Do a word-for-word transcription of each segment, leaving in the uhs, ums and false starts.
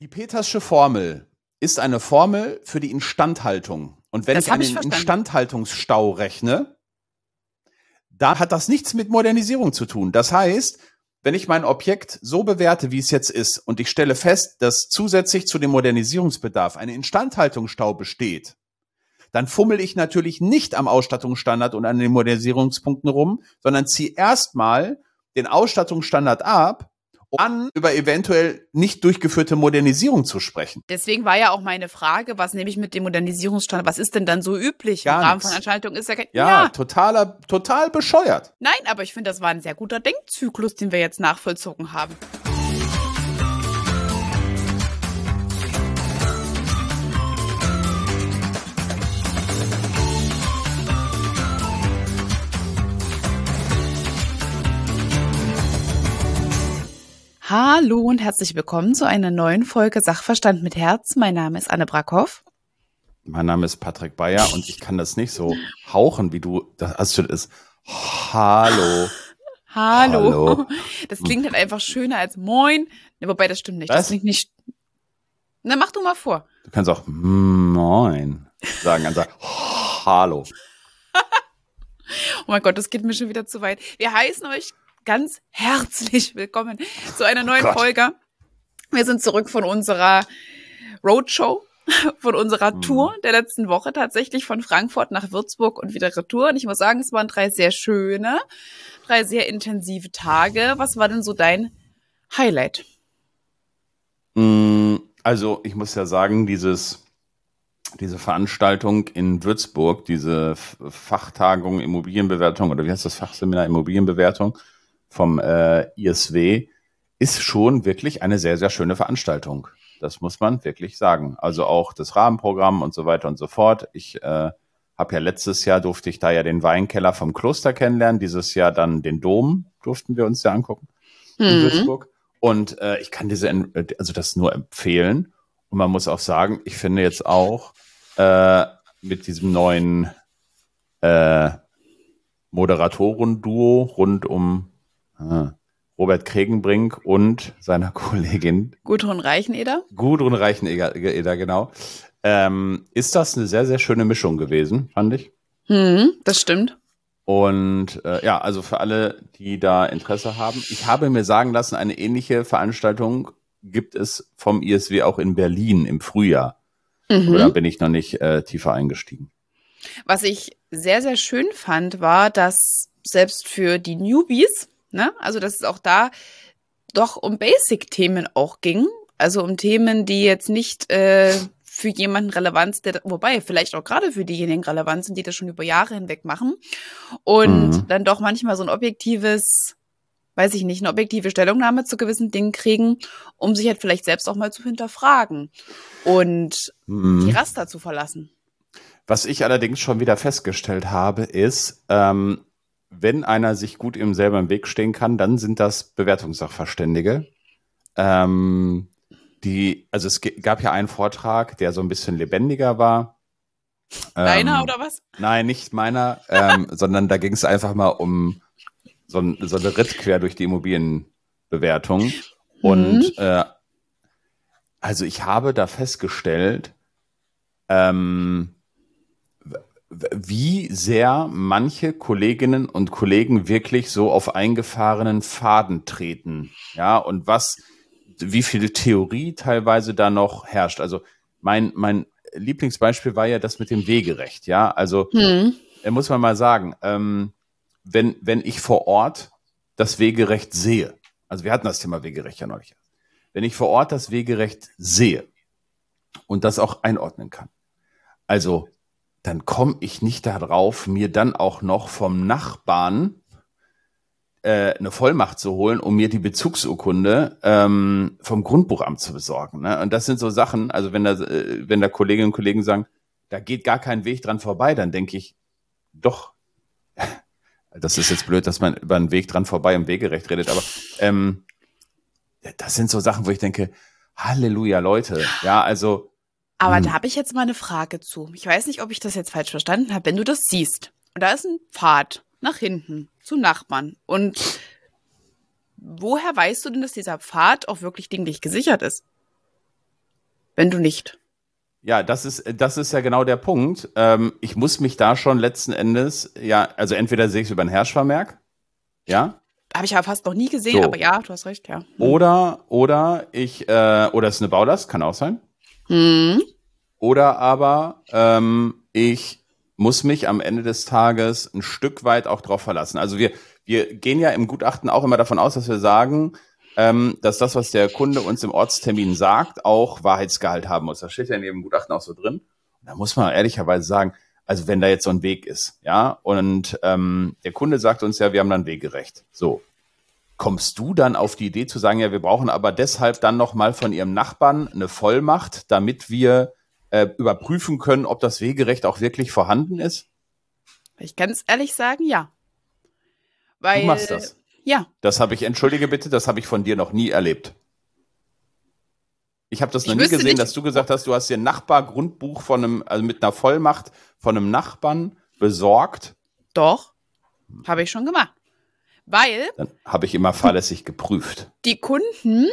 Die Petersche Formel ist eine Formel für die Instandhaltung. Und wenn Das ich hab einen ich verstanden. Instandhaltungsstau rechne, da hat das nichts mit Modernisierung zu tun. Das heißt, wenn ich mein Objekt so bewerte, wie es jetzt ist, und ich stelle fest, dass zusätzlich zu dem Modernisierungsbedarf ein Instandhaltungsstau besteht, dann fummel ich natürlich nicht am Ausstattungsstandard und an den Modernisierungspunkten rum, sondern ziehe erstmal den Ausstattungsstandard ab, um dann über eventuell nicht durchgeführte Modernisierung zu sprechen. Deswegen war ja auch meine Frage, was nehme ich mit dem Modernisierungsstandard? Was ist denn dann so üblich? Gar Im Rahmen nichts. von Veranstaltungen ist ja kein... Ja, totaler, total bescheuert. Nein, aber ich finde, das war ein sehr guter Denkzyklus, den wir jetzt nachvollzogen haben. Hallo und herzlich willkommen zu einer neuen Folge Sachverstand mit Herz. Mein Name ist Anne Brackhoff. Mein Name ist Patrick Bayer und ich kann das nicht so hauchen, wie du das hast. Du das Hallo. Hallo. Hallo. Das klingt halt einfach schöner als Moin. Ja, wobei, das stimmt nicht. Das Was? klingt nicht. Na, mach du mal vor. Du kannst auch Moin sagen, dann sag Hallo. Oh mein Gott, das geht mir schon wieder zu weit. Wir heißen euch ganz herzlich willkommen zu einer neuen Gott. Folge. Wir sind zurück von unserer Roadshow, von unserer Mhm. Tour der letzten Woche, tatsächlich von Frankfurt nach Würzburg und wieder Retour. Und ich muss sagen, es waren drei sehr schöne, drei sehr intensive Tage. Was war denn so dein Highlight? Mm, Also ich muss ja sagen, dieses, diese Veranstaltung in Würzburg, diese F- Fachtagung Immobilienbewertung oder wie heißt das Fachseminar Immobilienbewertung vom äh, I S W, ist schon wirklich eine sehr, sehr schöne Veranstaltung. Das muss man wirklich sagen. Also auch das Rahmenprogramm und so weiter und so fort. Ich äh, habe ja letztes Jahr, durfte ich da ja den Weinkeller vom Kloster kennenlernen. Dieses Jahr dann den Dom durften wir uns ja angucken in Mhm. Würzburg. Und äh, ich kann diese, also das nur empfehlen. Und man muss auch sagen, ich finde jetzt auch äh, mit diesem neuen äh, Moderatoren-Duo rund um äh, Robert Kregenbrink und seiner Kollegin Gudrun Reicheneder? Gudrun Reicheneder, genau, ähm, ist das eine sehr, sehr schöne Mischung gewesen, fand ich. Mhm, das stimmt. Und äh, ja, also für alle, die da Interesse haben. Ich habe mir sagen lassen, eine ähnliche Veranstaltung gibt es vom I S W auch in Berlin im Frühjahr. Aber da Mhm. bin ich noch nicht äh, tiefer eingestiegen. Was ich sehr, sehr schön fand, war, dass selbst für die Newbies, ne, also dass es auch da doch um Basic-Themen auch ging. Also um Themen, die jetzt nicht äh, für jemanden relevant sind, der, wobei vielleicht auch gerade für diejenigen relevant sind, die das schon über Jahre hinweg machen. Und Mhm. dann doch manchmal so ein objektives, weiß ich nicht, eine objektive Stellungnahme zu gewissen Dingen kriegen, um sich halt vielleicht selbst auch mal zu hinterfragen und die Mhm. Raster zu verlassen. Was ich allerdings schon wieder festgestellt habe, ist, ähm, wenn einer sich gut im selber im Weg stehen kann, dann sind das Bewertungssachverständige. Ähm, die, also es ge- gab ja einen Vortrag, der so ein bisschen lebendiger war. Deiner Ähm, oder was? Nein, nicht meiner, ähm, sondern da ging es einfach mal um so, ein, so eine Ritt quer durch die Immobilienbewertung. Und äh, also ich habe da festgestellt, ähm, w- wie sehr manche Kolleginnen und Kollegen wirklich so auf eingefahrenen Pfaden treten. Ja, und was, wie viel Theorie teilweise da noch herrscht. Also mein, mein Lieblingsbeispiel war ja das mit dem Wegerecht. Ja, also Hm. äh, muss man mal sagen, ähm, wenn, wenn ich vor Ort das Wegerecht sehe, also wir hatten das Thema Wegerecht ja neulich, wenn ich vor Ort das Wegerecht sehe und das auch einordnen kann, also dann komme ich nicht darauf, mir dann auch noch vom Nachbarn äh, eine Vollmacht zu holen, um mir die Bezugsurkunde ähm, vom Grundbuchamt zu besorgen. Ne? Und das sind so Sachen, also wenn da, äh, wenn da Kolleginnen und Kollegen sagen, da geht gar kein Weg dran vorbei, dann denke ich, doch, das ist jetzt blöd, dass man über einen Weg dran vorbei im Wegerecht redet, aber ähm, das sind so Sachen, wo ich denke, Halleluja, Leute. Ja, also, Aber hm. da habe ich jetzt mal eine Frage zu. Ich weiß nicht, ob ich das jetzt falsch verstanden habe. Wenn du das siehst und da ist ein Pfad nach hinten zu Nachbarn und woher weißt du denn, dass dieser Pfad auch wirklich dinglich gesichert ist? wenn du nicht. Ja, das ist, das ist ja genau der Punkt. Ähm, ich muss mich da schon letzten Endes, ja, also entweder sehe ich es über ein Herrschvermerk, ja. Habe ich ja fast noch nie gesehen, So. aber ja, du hast recht, ja. Hm. Oder, oder ich, äh, oder es ist eine Baulast, kann auch sein. Hm. Oder aber ähm, ich muss mich am Ende des Tages ein Stück weit auch drauf verlassen. Also wir, wir gehen ja im Gutachten auch immer davon aus, dass wir sagen, ähm, dass das, was der Kunde uns im Ortstermin sagt, auch Wahrheitsgehalt haben muss. Das steht ja in jedem Gutachten auch so drin. Und da muss man ehrlicherweise sagen, also wenn da jetzt so ein Weg ist, ja, und ähm, der Kunde sagt uns ja, wir haben dann Wegerecht. So. Kommst du dann auf die Idee zu sagen, ja, wir brauchen aber deshalb dann nochmal von Ihrem Nachbarn eine Vollmacht, damit wir äh, überprüfen können, ob das Wegerecht auch wirklich vorhanden ist? Ich kann es ehrlich sagen, ja. Weil, Du machst das. Ja. Das habe ich, entschuldige bitte, das habe ich von dir noch nie erlebt. Ich habe das noch Ich nie wüsste gesehen, nicht- dass du gesagt hast, du hast dir ein Nachbargrundbuch von einem, also mit einer Vollmacht von einem Nachbarn besorgt. Doch, habe ich schon gemacht. Weil Dann habe ich immer fahrlässig geprüft. die Kunden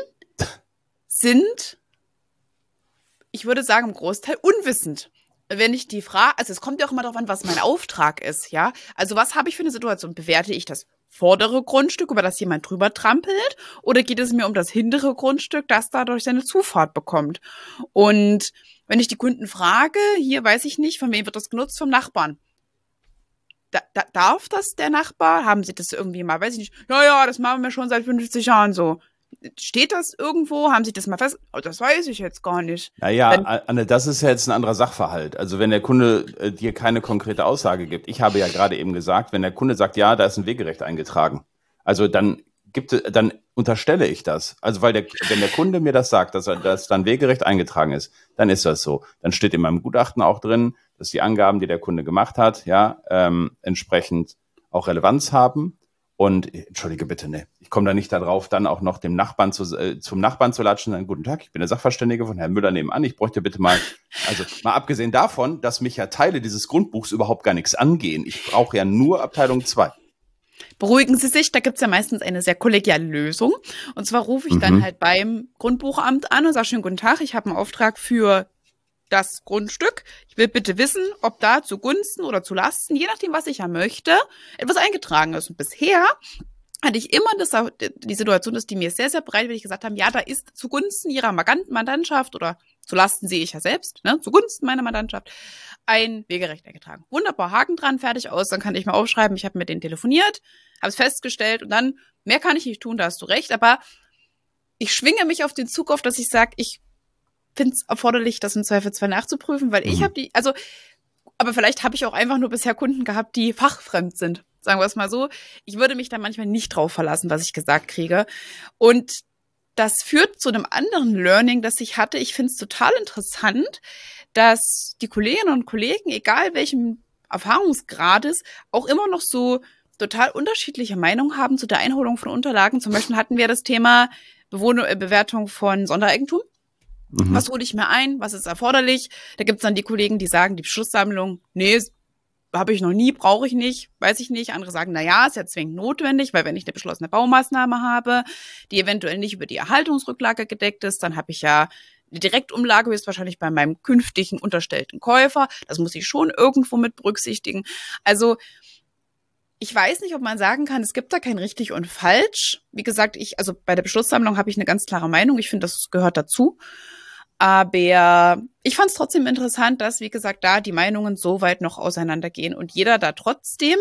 sind, ich würde sagen, im Großteil unwissend. Wenn ich die frage, also es kommt ja auch immer darauf an, was mein Auftrag ist, ja. Also was habe ich für eine Situation? Bewerte ich das vordere Grundstück, über das jemand drüber trampelt, oder geht es mir um das hintere Grundstück, das dadurch seine Zufahrt bekommt? Und wenn ich die Kunden frage, hier weiß ich nicht, von wem wird das genutzt? Vom Nachbarn. Da, da, darf das der Nachbar? Haben Sie das irgendwie mal, weiß ich nicht, ja, ja, das machen wir schon seit fünfzig Jahren so. Steht das irgendwo? Haben Sie das mal fest? Oh, das weiß ich jetzt gar nicht. Naja, Wenn- Anne, das ist ja jetzt ein anderer Sachverhalt. Also wenn der Kunde äh, dir keine konkrete Aussage gibt. Ich habe ja gerade eben gesagt, wenn der Kunde sagt, ja, da ist ein Wegerecht eingetragen. Also dann gibt es, dann unterstelle ich das. Also weil der, wenn der Kunde mir das sagt, dass er, dass dann Wegerecht eingetragen ist, dann ist das so. Dann steht in meinem Gutachten auch drin, dass die Angaben, die der Kunde gemacht hat, ja, ähm, entsprechend auch Relevanz haben. Und entschuldige bitte, ne, ich komme da nicht darauf, dann auch noch dem Nachbarn zu, äh, zum Nachbarn zu latschen. Dann, guten Tag, ich bin der Sachverständige von Herrn Müller nebenan. Ich bräuchte bitte mal, also mal abgesehen davon, dass mich ja Teile dieses Grundbuchs überhaupt gar nichts angehen. Ich brauche ja nur Abteilung zwei. Beruhigen Sie sich, da gibt's ja meistens eine sehr kollegiale Lösung. Und zwar rufe ich Mhm. dann halt beim Grundbuchamt an und sage, schönen guten Tag, ich habe einen Auftrag für das Grundstück. Ich will bitte wissen, ob da zugunsten oder zu Lasten, je nachdem, was ich ja möchte, etwas eingetragen ist. Und bisher hatte ich immer das, die Situation, dass die mir sehr, sehr bereitwillig gesagt haben, ja, da ist zugunsten ihrer Mandantschaft oder zu Lasten sehe ich ja selbst, ne, zugunsten meiner Mandantschaft, ein Wegerecht eingetragen. Wunderbar, Haken dran, fertig aus, dann kann ich mal aufschreiben, ich habe mit denen telefoniert, habe es festgestellt und dann, mehr kann ich nicht tun, da hast du recht, aber ich schwinge mich auf den Zug auf, dass ich sage, ich finde es erforderlich, das im Zweifelsfall nachzuprüfen, weil ich Mhm. habe die, also, aber vielleicht habe ich auch einfach nur bisher Kunden gehabt, die fachfremd sind. Sagen wir es mal so. Ich würde mich da manchmal nicht drauf verlassen, was ich gesagt kriege. Und das führt zu einem anderen Learning, das ich hatte. Ich finde es total interessant, dass die Kolleginnen und Kollegen, egal welchem Erfahrungsgrades, auch immer noch so total unterschiedliche Meinungen haben zu der Einholung von Unterlagen. Zum Beispiel hatten wir das Thema Bewohn- äh, Bewertung von Sondereigentum. Mhm. Was hole ich mir ein? Was ist erforderlich? Da gibt's dann die Kollegen, die sagen, die Beschlusssammlung, nee, habe ich noch nie, brauche ich nicht, weiß ich nicht. Andere sagen, na ja, ist ja zwingend notwendig, weil wenn ich eine beschlossene Baumaßnahme habe, die eventuell nicht über die Erhaltungsrücklage gedeckt ist, dann habe ich ja eine Direktumlage höchstwahrscheinlich bei meinem künftigen unterstellten Käufer. Das muss ich schon irgendwo mit berücksichtigen. Also ich weiß nicht, ob man sagen kann, es gibt da kein richtig und falsch. Wie gesagt, ich, also bei der Beschlusssammlung habe ich eine ganz klare Meinung. Ich finde, das gehört dazu. Aber ich fand es trotzdem interessant, dass, wie gesagt, da die Meinungen so weit noch auseinandergehen und jeder da trotzdem,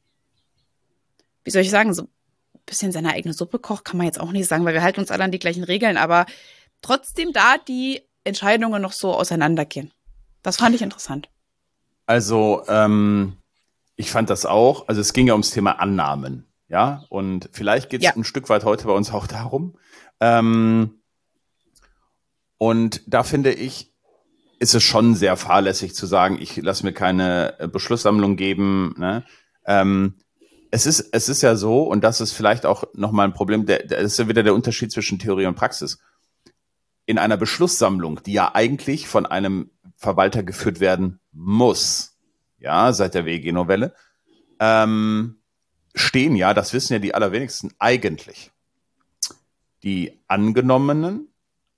wie soll ich sagen, so ein bisschen seine eigene Suppe kocht, kann man jetzt auch nicht sagen, weil wir halten uns alle an die gleichen Regeln, aber trotzdem da die Entscheidungen noch so auseinandergehen. Das fand ich interessant. Also, ähm, ich fand das auch, also es ging ja ums Thema Annahmen, ja, und vielleicht geht es Ja. ein Stück weit heute bei uns auch darum. Ähm, und da finde ich, ist es schon sehr fahrlässig zu sagen, ich lasse mir keine äh, Beschlusssammlung geben. Ne? Ähm, es ist, es ist ja so, und das ist vielleicht auch nochmal ein Problem, der, der ist ja wieder der Unterschied zwischen Theorie und Praxis. In einer Beschlusssammlung, die ja eigentlich von einem Verwalter geführt werden muss, ja, seit der W E G-Novelle, ähm, stehen ja, das wissen ja die allerwenigsten, eigentlich die angenommenen,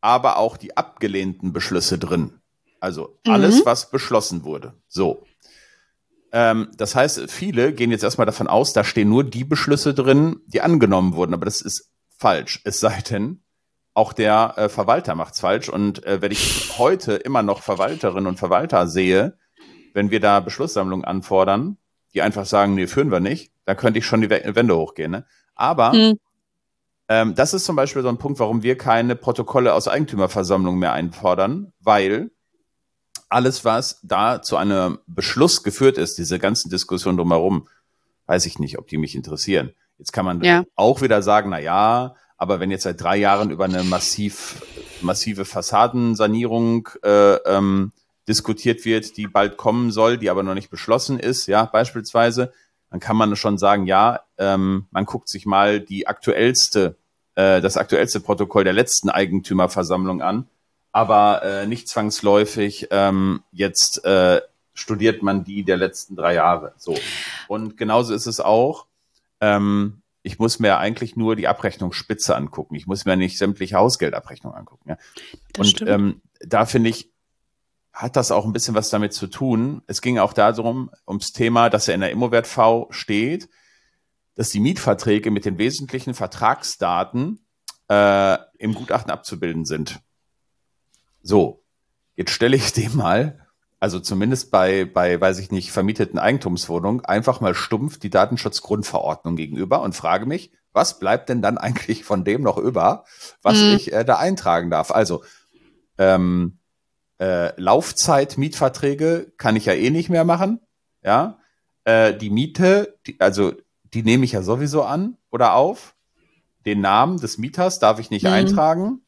aber auch die abgelehnten Beschlüsse drin. Also alles, mhm. was beschlossen wurde. So. Ähm, das heißt, viele gehen jetzt erstmal davon aus, da stehen nur die Beschlüsse drin, die angenommen wurden. Aber das ist falsch. Es sei denn, auch der äh, Verwalter macht's falsch. Und äh, wenn ich heute immer noch Verwalterinnen und Verwalter sehe, wenn wir da Beschlusssammlungen anfordern, die einfach sagen, nee, führen wir nicht, dann könnte ich schon die Wände hochgehen. Ne? Aber mhm. ähm, das ist zum Beispiel so ein Punkt, warum wir keine Protokolle aus Eigentümerversammlungen mehr einfordern, weil alles, was da zu einem Beschluss geführt ist, diese ganzen Diskussionen drumherum, weiß ich nicht, ob die mich interessieren. Jetzt kann man ja. auch wieder sagen, na ja, aber wenn jetzt seit drei Jahren über eine massiv, massive Fassadensanierung äh, ähm, diskutiert wird, die bald kommen soll, die aber noch nicht beschlossen ist, ja, beispielsweise, dann kann man schon sagen, ja, ähm, man guckt sich mal die aktuellste, äh, das aktuellste Protokoll der letzten Eigentümerversammlung an, aber äh, nicht zwangsläufig ähm, jetzt äh, studiert man die der letzten drei Jahre. So. Und genauso ist es auch, ähm, ich muss mir eigentlich nur die Abrechnungsspitze angucken. Ich muss mir nicht sämtliche Hausgeldabrechnungen angucken. Ja? Und ähm, da finde ich, hat das auch ein bisschen was damit zu tun. Es ging auch darum, ums Thema, dass ja in der Immowert-V steht, dass die Mietverträge mit den wesentlichen Vertragsdaten äh, im Gutachten abzubilden sind. So, jetzt stelle ich dem mal, also zumindest bei, bei, weiß ich nicht, vermieteten Eigentumswohnungen, einfach mal stumpf die Datenschutzgrundverordnung gegenüber und frage mich, was bleibt denn dann eigentlich von dem noch über, was hm. ich äh, da eintragen darf? Also, ähm, Äh, Laufzeit, Mietverträge kann ich ja eh nicht mehr machen, ja. Äh, die Miete, die, also die nehme ich ja sowieso an oder auf. Den Namen des Mieters darf ich nicht mhm. eintragen.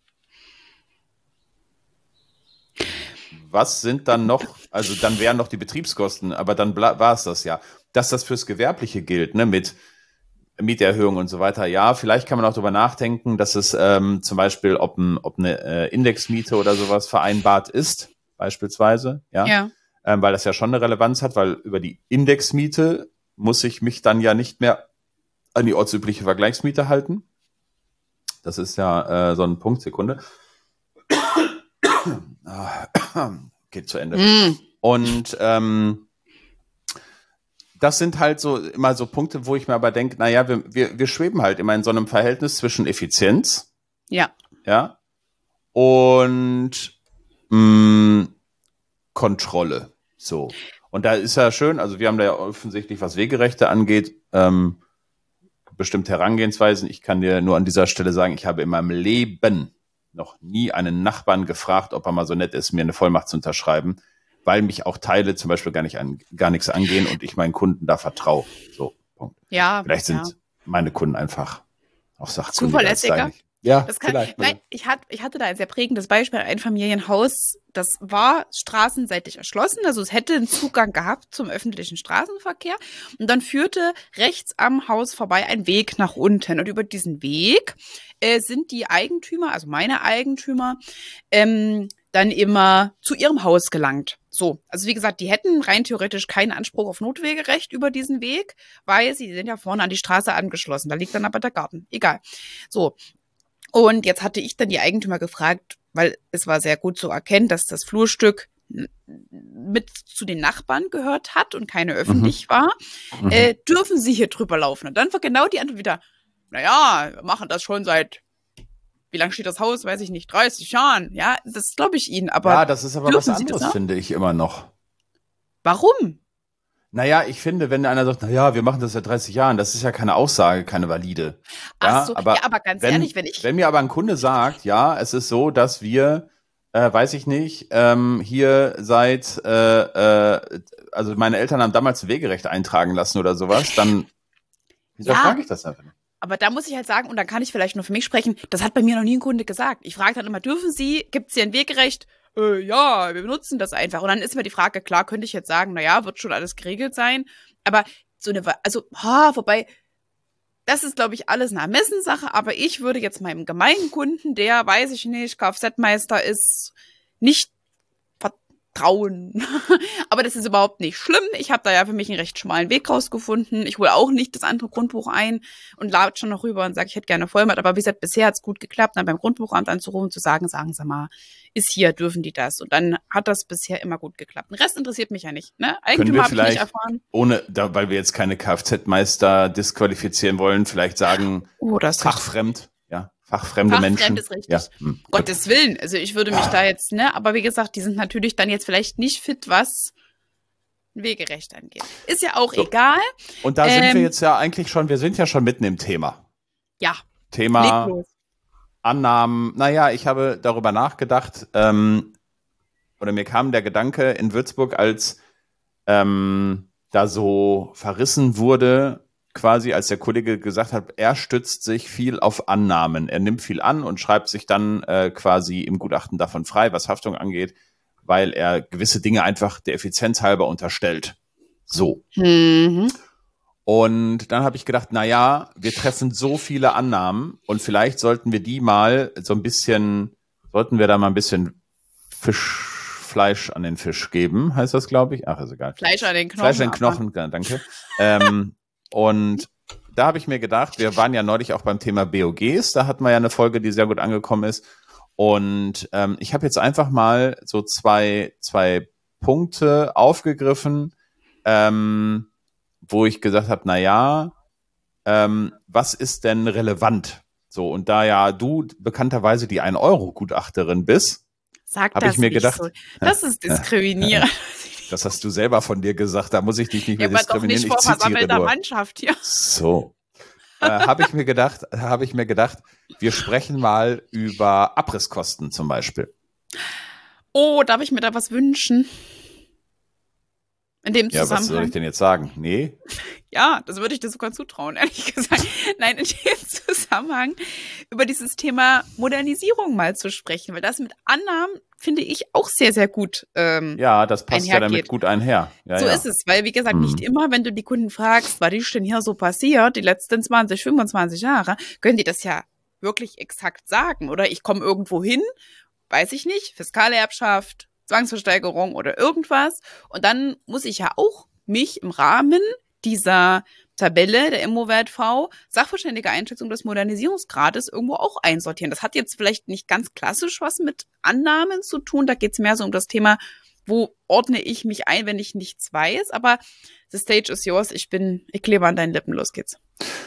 Was sind dann noch, also dann wären noch die Betriebskosten, aber dann war es das ja. Dass das fürs Gewerbliche gilt, ne, mit Mieterhöhung und so weiter, ja, vielleicht kann man auch darüber nachdenken, dass es ähm, zum Beispiel, ob, ein, ob eine äh, Indexmiete oder sowas vereinbart ist, beispielsweise, ja, ja. Ähm, weil das ja schon eine Relevanz hat, weil über die Indexmiete muss ich mich dann ja nicht mehr an die ortsübliche Vergleichsmiete halten. Das ist ja äh, so ein Punkt, Sekunde. Geht zu Ende. Mm. Und ähm, das sind halt so immer so Punkte, wo ich mir aber denke, naja, wir, wir, wir schweben halt immer in so einem Verhältnis zwischen Effizienz ja, ja und mh, Kontrolle. So. Und da ist ja schön, also wir haben da ja offensichtlich, was Wegerechte angeht, ähm, bestimmte Herangehensweisen. Ich kann dir nur an dieser Stelle sagen, ich habe in meinem Leben noch nie einen Nachbarn gefragt, ob er mal so nett ist, mir eine Vollmacht zu unterschreiben, weil mich auch Teile zum Beispiel gar nicht an, gar nichts angehen und ich meinen Kunden da vertraue. So, Punkt. Ja. Vielleicht sind ja. meine Kunden einfach auch sachkundiger. Zuverlässiger. Ja, das kann, vielleicht. Nein, ich, hat, ich hatte da ein sehr prägendes Beispiel, ein Einfamilienhaus, das war straßenseitig erschlossen, also es hätte einen Zugang gehabt zum öffentlichen Straßenverkehr und dann führte rechts am Haus vorbei ein Weg nach unten und über diesen Weg äh, sind die Eigentümer, also meine Eigentümer, ähm, dann immer zu ihrem Haus gelangt. So, also wie gesagt, die hätten rein theoretisch keinen Anspruch auf Notwegerecht über diesen Weg, weil sie sind ja vorne an die Straße angeschlossen, da liegt dann aber der Garten, egal. So. Und jetzt hatte ich dann die Eigentümer gefragt, weil es war sehr gut zu erkennen, dass das Flurstück mit zu den Nachbarn gehört hat und keine öffentlich mhm. war. Mhm. Äh, dürfen Sie hier drüber laufen? Und dann war genau die Antwort wieder, naja, wir machen das schon seit, wie lange steht das Haus? Weiß ich nicht, dreißig Jahren. Ja, das glaube ich Ihnen. Aber ja, das ist aber was anderes, finde ich immer noch. Warum? Naja, ich finde, wenn einer sagt, naja, wir machen das seit dreißig Jahren, das ist ja keine Aussage, keine valide. Ja, Ach so, aber, ja, aber ganz wenn, ehrlich, wenn ich... Wenn mir aber ein Kunde sagt, ja, es ist so, dass wir, äh, weiß ich nicht, ähm, hier seit, äh, äh, also meine Eltern haben damals Wegerecht eintragen lassen oder sowas, dann, wieso ja, frage ich das einfach nicht? Aber da muss ich halt sagen, und dann kann ich vielleicht nur für mich sprechen, das hat bei mir noch nie ein Kunde gesagt. Ich frage dann immer, dürfen Sie, gibt es hier ein Wegerecht? Äh, ja, wir benutzen das einfach. Und dann ist mir die Frage, klar, könnte ich jetzt sagen, naja, wird schon alles geregelt sein. Aber so eine, also, ha, wobei, das ist, glaube ich, alles eine Ermessenssache. Aber ich würde jetzt meinem gemeinen Kunden, der, weiß ich nicht, Kfz-Meister ist, nicht trauen. Aber das ist überhaupt nicht schlimm. Ich habe da ja für mich einen recht schmalen Weg rausgefunden. Ich hole auch nicht das andere Grundbuch ein und lade schon noch rüber und sage, ich hätte gerne Vollmacht. Aber wie gesagt, bisher hat's gut geklappt, dann beim Grundbuchamt anzurufen und zu sagen, sagen Sie mal, ist hier, dürfen die das? Und dann hat das bisher immer gut geklappt. Den Rest interessiert mich ja nicht. Ne? Eigentümer habe ich nicht erfahren. Ohne, da, weil wir jetzt keine Kfz-Meister disqualifizieren wollen, vielleicht sagen, oh, das fachfremd. Ja, fachfremde Fachfremd Menschen. Ist richtig. Ja. Hm, Gottes Willen. Also ich würde mich da jetzt, ne, aber wie gesagt, die sind natürlich dann jetzt vielleicht nicht fit, was Wegerecht angeht. Ist ja auch so. Egal. Und da ähm, sind wir jetzt ja eigentlich schon, wir sind ja schon mitten im Thema. Ja. Thema Annahmen. Naja, ich habe darüber nachgedacht, ähm, oder mir kam der Gedanke in Würzburg, als ähm, da so verrissen wurde, quasi als der Kollege gesagt hat, er stützt sich viel auf Annahmen. Er nimmt viel an und schreibt sich dann äh, quasi im Gutachten davon frei, was Haftung angeht, weil er gewisse Dinge einfach der Effizienz halber unterstellt. So. Mhm. Und dann habe ich gedacht, na ja, wir treffen so viele Annahmen und vielleicht sollten wir die mal so ein bisschen, sollten wir da mal ein bisschen Fisch, Fleisch an den Fisch geben, heißt das, glaube ich. Ach, ist egal. Fleisch an den Knochen. Fleisch an den Knochen, ja, danke. ähm, und da habe ich mir gedacht, wir waren ja neulich auch beim Thema B O Gs, da hatten wir ja eine Folge, die sehr gut angekommen ist. Und ähm, ich habe jetzt einfach mal so zwei, zwei Punkte aufgegriffen, ähm, wo ich gesagt habe, na ja, ähm, was ist denn relevant? So, und da ja du bekannterweise die ein Euro Gutachterin bist, habe ich mir gedacht, so. Das ist diskriminierend. Das hast du selber von dir gesagt, da muss ich dich nicht mehr ja, diskriminieren. Aber doch nicht vor versammelter Mannschaft hier. So, äh, habe ich mir gedacht, habe ich mir gedacht, wir sprechen mal über Abrisskosten zum Beispiel. Oh, darf ich mir da was wünschen? In dem Zusammenhang. Ja, was soll ich denn jetzt sagen? Nee? Ja, das würde ich dir sogar zutrauen, ehrlich gesagt. Nein, in dem Zusammenhang über dieses Thema Modernisierung mal zu sprechen, weil das mit Annahmen finde ich auch sehr, sehr gut ähm, ja, das passt einhergeht. Ja damit gut einher. Ja, so ja. ist es, weil wie gesagt, mhm. nicht immer, wenn du die Kunden fragst, was ist denn hier so passiert, die letzten zwanzig, fünfundzwanzig Jahre, können die das ja wirklich exakt sagen. Oder ich komme irgendwo hin, weiß ich nicht, Fiskalerbschaft, Zwangsversteigerung oder irgendwas. Und dann muss ich ja auch mich im Rahmen dieser Tabelle der Immo-Wert-V sachverständige Einschätzung des Modernisierungsgrades irgendwo auch einsortieren. Das hat jetzt vielleicht nicht ganz klassisch was mit Annahmen zu tun. Da geht es mehr so um das Thema, wo ordne ich mich ein, wenn ich nichts weiß. Aber the stage is yours. Ich bin, ich klebe an deinen Lippen. Los geht's.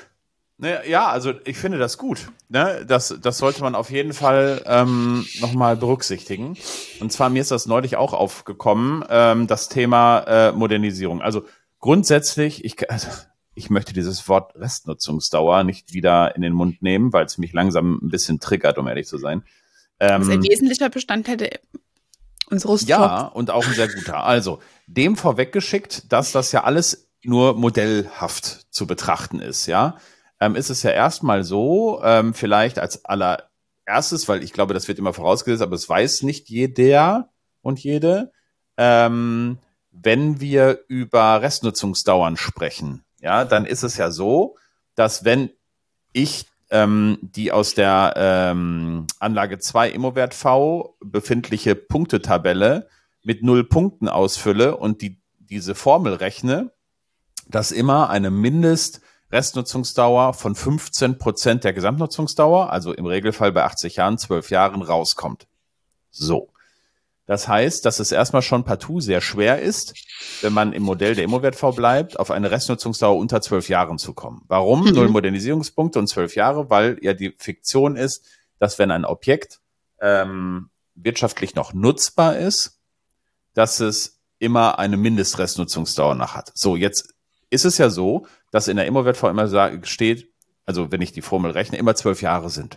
Ja, also ich finde das gut. Ne? Das, das sollte man auf jeden Fall ähm, nochmal berücksichtigen. Und zwar mir ist das neulich auch aufgekommen, ähm, das Thema äh, Modernisierung. Also grundsätzlich, ich, also ich möchte dieses Wort Restnutzungsdauer nicht wieder in den Mund nehmen, weil es mich langsam ein bisschen triggert, um ehrlich zu sein. Ähm, das ist ein wesentlicher Bestandteil der, unseres Jobs. Ja, und auch ein sehr guter. Also dem vorweggeschickt, dass das ja alles nur modellhaft zu betrachten ist, ja. Ähm, ist es ja erstmal so, ähm, vielleicht als allererstes, weil ich glaube, das wird immer vorausgesetzt, aber es weiß nicht jeder und jede, ähm, wenn wir über Restnutzungsdauern sprechen, ja, dann ist es ja so, dass wenn ich ähm, die aus der ähm, Anlage zwei Immo-Wert-V befindliche Punktetabelle mit null Punkten ausfülle und die diese Formel rechne, dass immer eine Mindest Restnutzungsdauer von fünfzehn Prozent der Gesamtnutzungsdauer, also im Regelfall bei achtzig Jahren, zwölf Jahren rauskommt. So. Das heißt, dass es erstmal schon partout sehr schwer ist, wenn man im Modell der Immo-Wert-V bleibt, auf eine Restnutzungsdauer unter zwölf Jahren zu kommen. Warum? Mhm. Null Modernisierungspunkte und zwölf Jahre, weil ja die Fiktion ist, dass wenn ein Objekt ähm, wirtschaftlich noch nutzbar ist, dass es immer eine Mindestrestnutzungsdauer nach hat. So, jetzt ist es ja so, dass in der Immo-Wert-V immer steht, also wenn ich die Formel rechne, immer zwölf Jahre sind.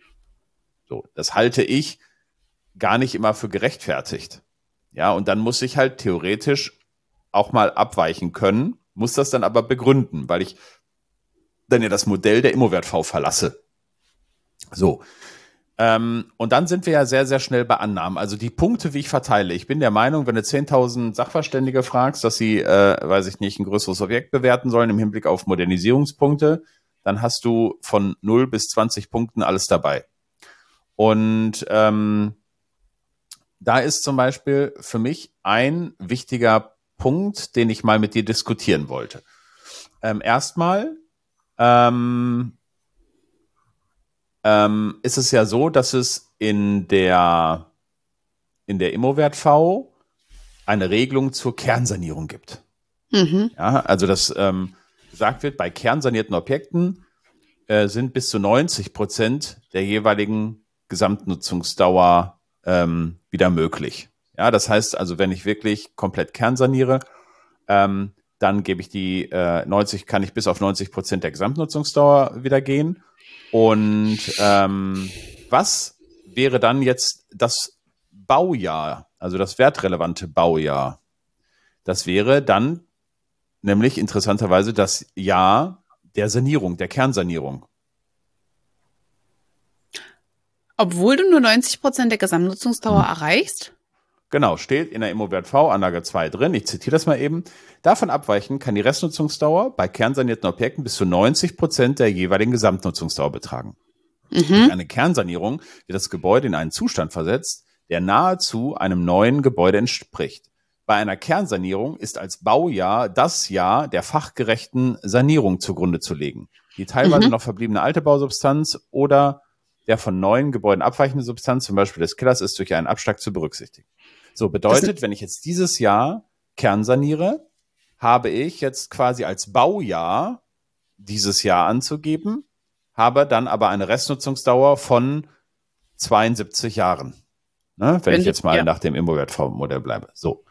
So, das halte ich gar nicht immer für gerechtfertigt. Ja, und dann muss ich halt theoretisch auch mal abweichen können, muss das dann aber begründen, weil ich dann ja das Modell der Immo-Wert-V verlasse. So. Ähm, und dann sind wir ja sehr, sehr schnell bei Annahmen. Also die Punkte, wie ich verteile. Ich bin der Meinung, wenn du zehntausend Sachverständige fragst, dass sie, äh, weiß ich nicht, ein größeres Objekt bewerten sollen im Hinblick auf Modernisierungspunkte, dann hast du von null bis zwanzig Punkten alles dabei. Und ähm, da ist zum Beispiel für mich ein wichtiger Punkt, den ich mal mit dir diskutieren wollte. Ähm, erstmal ähm, ähm, ist es ja so, dass es in der, in der Immowert-V eine Regelung zur Kernsanierung gibt. Mhm. Ja, also dass ähm, gesagt wird, bei kernsanierten Objekten äh, sind bis zu neunzig Prozent der jeweiligen Gesamtnutzungsdauer ähm, wieder möglich. Ja, das heißt also, wenn ich wirklich komplett kernsaniere, ähm, dann gebe ich die äh, neunzig, kann ich bis auf neunzig Prozent der Gesamtnutzungsdauer wieder gehen. Und ähm, was wäre dann jetzt das Baujahr, also das wertrelevante Baujahr? Das wäre dann nämlich interessanterweise das Jahr der Sanierung, der Kernsanierung. Obwohl du nur neunzig Prozent der Gesamtnutzungsdauer Hm. erreichst? Genau, steht in der Immowert-V Anlage zwei drin, ich zitiere das mal eben. Davon abweichen kann die Restnutzungsdauer bei kernsanierten Objekten bis zu neunzig Prozent der jeweiligen Gesamtnutzungsdauer betragen. Mhm. Durch eine Kernsanierung wird das Gebäude in einen Zustand versetzt, der nahezu einem neuen Gebäude entspricht. Bei einer Kernsanierung ist als Baujahr das Jahr der fachgerechten Sanierung zugrunde zu legen. Die teilweise Mhm. noch verbliebene alte Bausubstanz oder der von neuen Gebäuden abweichende Substanz, zum Beispiel des Killers, ist durch einen Abschlag zu berücksichtigen. So bedeutet, wenn ich jetzt dieses Jahr kernsaniere, habe ich jetzt quasi als Baujahr dieses Jahr anzugeben, habe dann aber eine Restnutzungsdauer von zweiundsiebzig Jahren. Ne? Wenn, wenn ich jetzt mal ja. nach dem Immowert-V-Modell bleibe. So.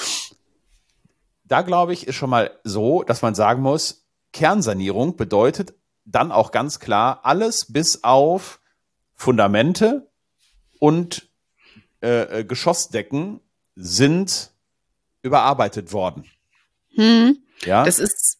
Da glaube ich, ist schon mal so, dass man sagen muss, Kernsanierung bedeutet dann auch ganz klar alles bis auf Fundamente und äh, Geschossdecken sind überarbeitet worden. Hm. Ja? Das ist,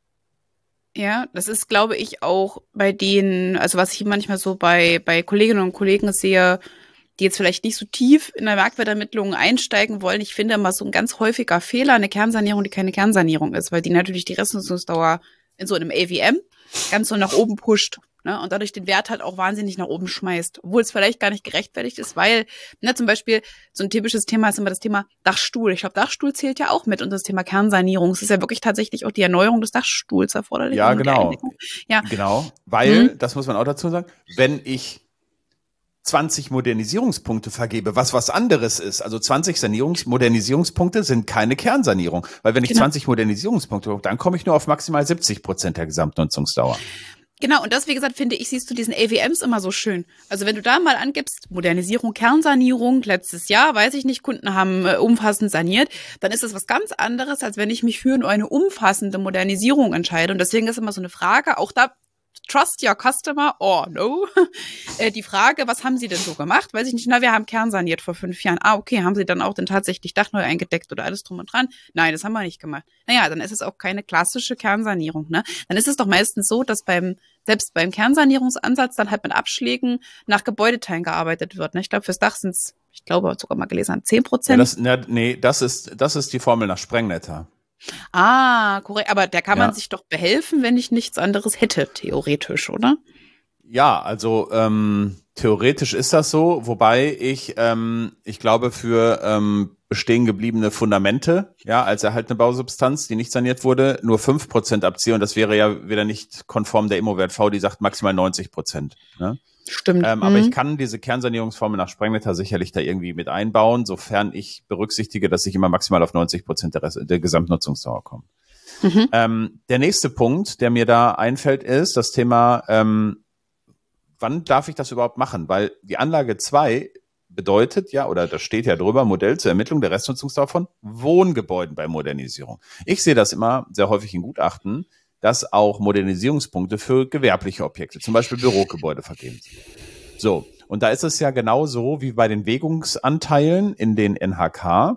ja, das ist, glaube ich, auch bei denen, also was ich manchmal so bei, bei Kolleginnen und Kollegen sehe, die jetzt vielleicht nicht so tief in der Marktwertermittlung einsteigen wollen. Ich finde immer so ein ganz häufiger Fehler, eine Kernsanierung, die keine Kernsanierung ist, weil die natürlich die Restnutzungsdauer in so einem A V M ganz so nach oben pusht. Ne, und dadurch den Wert halt auch wahnsinnig nach oben schmeißt, obwohl es vielleicht gar nicht gerechtfertigt ist, weil, ne, zum Beispiel so ein typisches Thema ist immer das Thema Dachstuhl. Ich glaube, Dachstuhl zählt ja auch mit unter das Thema Kernsanierung. Es ist ja wirklich tatsächlich auch die Erneuerung des Dachstuhls erforderlich. Ja, genau. Ja, genau, weil, hm. das muss man auch dazu sagen, wenn ich zwanzig Modernisierungspunkte vergebe, was was anderes ist. Also zwanzig Sanierungs-, Modernisierungspunkte sind keine Kernsanierung, weil wenn ich genau. zwanzig Modernisierungspunkte habe, dann komme ich nur auf maximal siebzig Prozent der Gesamtnutzungsdauer. Genau, und das, wie gesagt, finde ich, siehst du diesen A V Ms immer so schön. Also wenn du da mal angibst, Modernisierung, Kernsanierung, letztes Jahr, weiß ich nicht, Kunden haben äh, umfassend saniert, dann ist das was ganz anderes, als wenn ich mich für eine umfassende Modernisierung entscheide. Und deswegen ist immer so eine Frage, auch da, trust your customer or no. äh, die Frage, was haben Sie denn so gemacht? Weiß ich nicht, na, wir haben kernsaniert vor fünf Jahren. Ah, okay, haben Sie dann auch denn tatsächlich Dach neu eingedeckt oder alles drum und dran? Nein, das haben wir nicht gemacht. Naja, dann ist es auch keine klassische Kernsanierung, ne? Dann ist es doch meistens so, dass beim, selbst beim Kernsanierungsansatz dann halt mit Abschlägen nach Gebäudeteilen gearbeitet wird, ne? Ich glaube, fürs Dach sind es, ich glaube, sogar mal gelesen, zehn Prozent. Ja, das, na, nee, das ist, das ist die Formel nach Sprengnetter. Ah, korrekt. Aber da kann ja. man sich doch behelfen, wenn ich nichts anderes hätte, theoretisch, oder? Ja, also ähm, theoretisch ist das so, wobei ich, ähm, ich glaube, für ähm, bestehen gebliebene Fundamente, ja, als erhaltene Bausubstanz, die nicht saniert wurde, nur fünf Prozent abziehe. Und das wäre ja wieder nicht konform der Immowert-V, die sagt maximal neunzig Prozent. Ne? Stimmt. Ähm, mhm. Aber ich kann diese Kernsanierungsformel nach Sprengnetter sicherlich da irgendwie mit einbauen, sofern ich berücksichtige, dass ich immer maximal auf neunzig Prozent der, Rest, der Gesamtnutzungsdauer komme. Mhm. Ähm, der nächste Punkt, der mir da einfällt, ist das Thema, ähm, wann darf ich das überhaupt machen? Weil die Anlage zwei bedeutet ja, oder da steht ja drüber, Modell zur Ermittlung der Restnutzungsdauer von Wohngebäuden bei Modernisierung. Ich sehe das immer sehr häufig in Gutachten, dass auch Modernisierungspunkte für gewerbliche Objekte, zum Beispiel Bürogebäude, vergeben sind. So, und da ist es ja genauso wie bei den Wägungsanteilen in den N H K.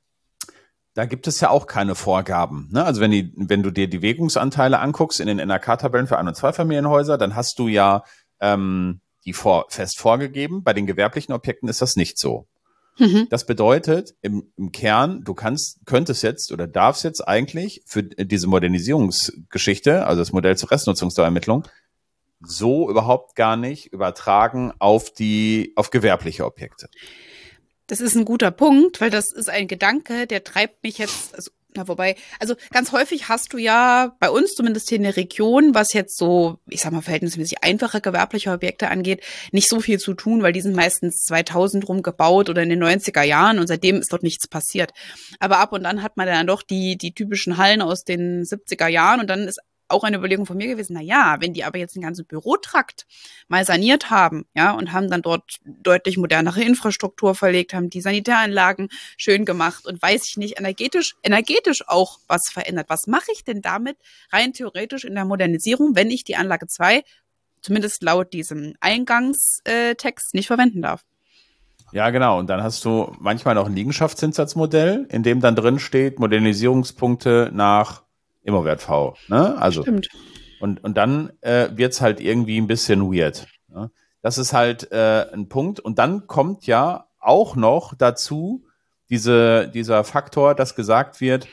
Da gibt es ja auch keine Vorgaben. Ne? Also wenn, die, wenn du dir die Wägungsanteile anguckst in den N H K-Tabellen für Ein- und Zweifamilienhäuser, dann hast du ja ähm, die vor, fest vorgegeben. Bei den gewerblichen Objekten ist das nicht so. Mhm. Das bedeutet im, im Kern, du kannst, könntest jetzt oder darfst jetzt eigentlich für diese Modernisierungsgeschichte, also das Modell zur Restnutzungsdauerermittlung, so überhaupt gar nicht übertragen auf die, auf gewerbliche Objekte. Das ist ein guter Punkt, weil das ist ein Gedanke, der treibt mich jetzt, also, na, wobei, also ganz häufig hast du ja bei uns zumindest hier in der Region, was jetzt so, ich sag mal, verhältnismäßig einfache gewerbliche Objekte angeht, nicht so viel zu tun, weil die sind meistens zweitausend rum gebaut oder in den neunziger Jahren und seitdem ist dort nichts passiert. Aber ab und an hat man dann doch die, die typischen Hallen aus den siebziger Jahren und dann ist auch eine Überlegung von mir gewesen, na ja, wenn die aber jetzt den ganzen Bürotrakt mal saniert haben, ja, und haben dann dort deutlich modernere Infrastruktur verlegt, haben die Sanitäranlagen schön gemacht und weiß ich nicht, energetisch, energetisch auch was verändert. Was mache ich denn damit rein theoretisch in der Modernisierung, wenn ich die Anlage zwei, zumindest laut diesem Eingangstext, nicht verwenden darf? Ja, genau. Und dann hast du manchmal noch ein Liegenschaftszinssatzmodell, in dem dann drin steht, Modernisierungspunkte nach Immowert V. Ne? Also, Stimmt. Und, und dann äh, wird's halt irgendwie ein bisschen weird. Ne? Das ist halt äh, ein Punkt. Und dann kommt ja auch noch dazu diese, dieser Faktor, dass gesagt wird,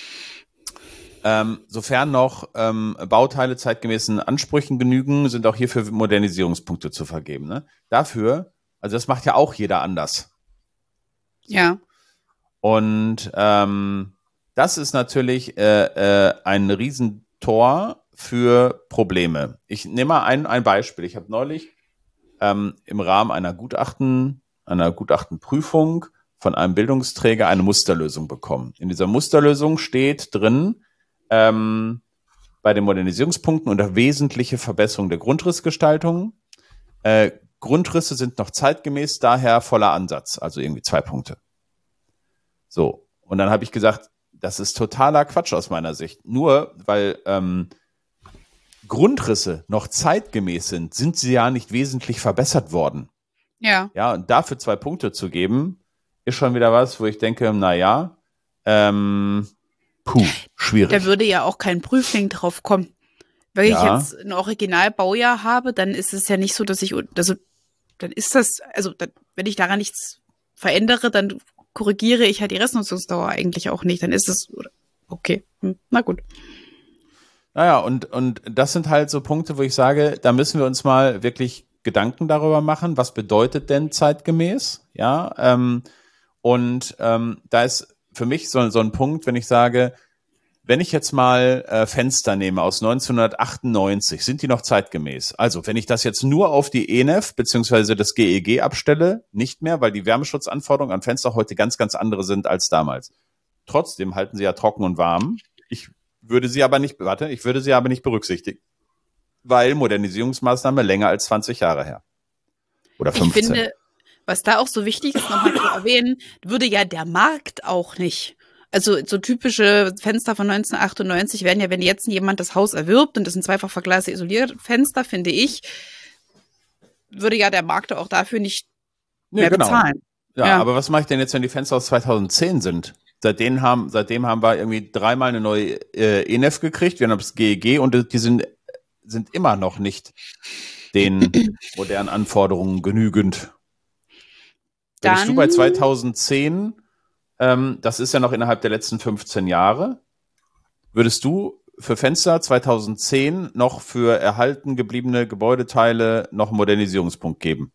ähm, sofern noch ähm, Bauteile zeitgemäßen Ansprüchen genügen, sind auch hierfür Modernisierungspunkte zu vergeben. Ne? Dafür, also das macht ja auch jeder anders. Ja. Und ähm, das ist natürlich äh, äh, ein Riesentor für Probleme. Ich nehme mal ein, ein Beispiel. Ich habe neulich ähm, im Rahmen einer Gutachten, einer Gutachtenprüfung von einem Bildungsträger eine Musterlösung bekommen. In dieser Musterlösung steht drin, ähm, bei den Modernisierungspunkten unter wesentliche Verbesserung der Grundrissgestaltung. Äh, Grundrisse sind noch zeitgemäß, daher voller Ansatz, also irgendwie zwei Punkte. So, und dann habe ich gesagt, das ist totaler Quatsch aus meiner Sicht. Nur weil ähm, Grundrisse noch zeitgemäß sind, sind sie ja nicht wesentlich verbessert worden. Ja. Ja, und dafür zwei Punkte zu geben, ist schon wieder was, wo ich denke, na ja, ähm, puh, schwierig. Da würde ja auch kein Prüfling drauf kommen. Wenn Ja. ich jetzt ein Originalbaujahr habe, dann ist es ja nicht so, dass ich, also dann ist das, also dann, wenn ich daran nichts verändere, dann korrigiere ich halt die Restnutzungsdauer eigentlich auch nicht. Dann ist es, okay, hm, na gut. Naja, und, und das sind halt so Punkte, wo ich sage, da müssen wir uns mal wirklich Gedanken darüber machen, was bedeutet denn zeitgemäß? Ja, ähm, und ähm, da ist für mich so, so ein Punkt, wenn ich sage, wenn ich jetzt mal äh, Fenster nehme aus neunzehnhundertachtundneunzig, sind die noch zeitgemäß? Also, wenn ich das jetzt nur auf die E N E F beziehungsweise das G E G abstelle, nicht mehr, weil die Wärmeschutzanforderungen an Fenster heute ganz, ganz andere sind als damals. Trotzdem halten sie ja trocken und warm. Ich würde sie aber nicht, warte, ich würde sie aber nicht berücksichtigen, weil Modernisierungsmaßnahme länger als zwanzig Jahre her. Oder fünfzehn. Ich finde, was da auch so wichtig ist, nochmal zu erwähnen, würde ja der Markt auch nicht. Also so typische Fenster von neunzehnhundertachtundneunzig werden ja, wenn jetzt jemand das Haus erwirbt und das sind zweifach verglaste isolierte Fenster, finde ich, würde ja der Markt auch dafür nicht Nee, mehr genau. bezahlen. Ja, Ja. aber was mache ich denn jetzt, wenn die Fenster aus zweitausendzehn sind? Seitdem haben, seitdem haben wir irgendwie dreimal eine neue äh, E N E F gekriegt, wir haben das G E G und die sind, sind immer noch nicht den modernen Anforderungen genügend. Würdest Dann, du bei zweitausendzehn, ähm, das ist ja noch innerhalb der letzten fünfzehn Jahre, würdest du für Fenster zweitausendzehn noch für erhalten gebliebene Gebäudeteile noch einen Modernisierungspunkt geben?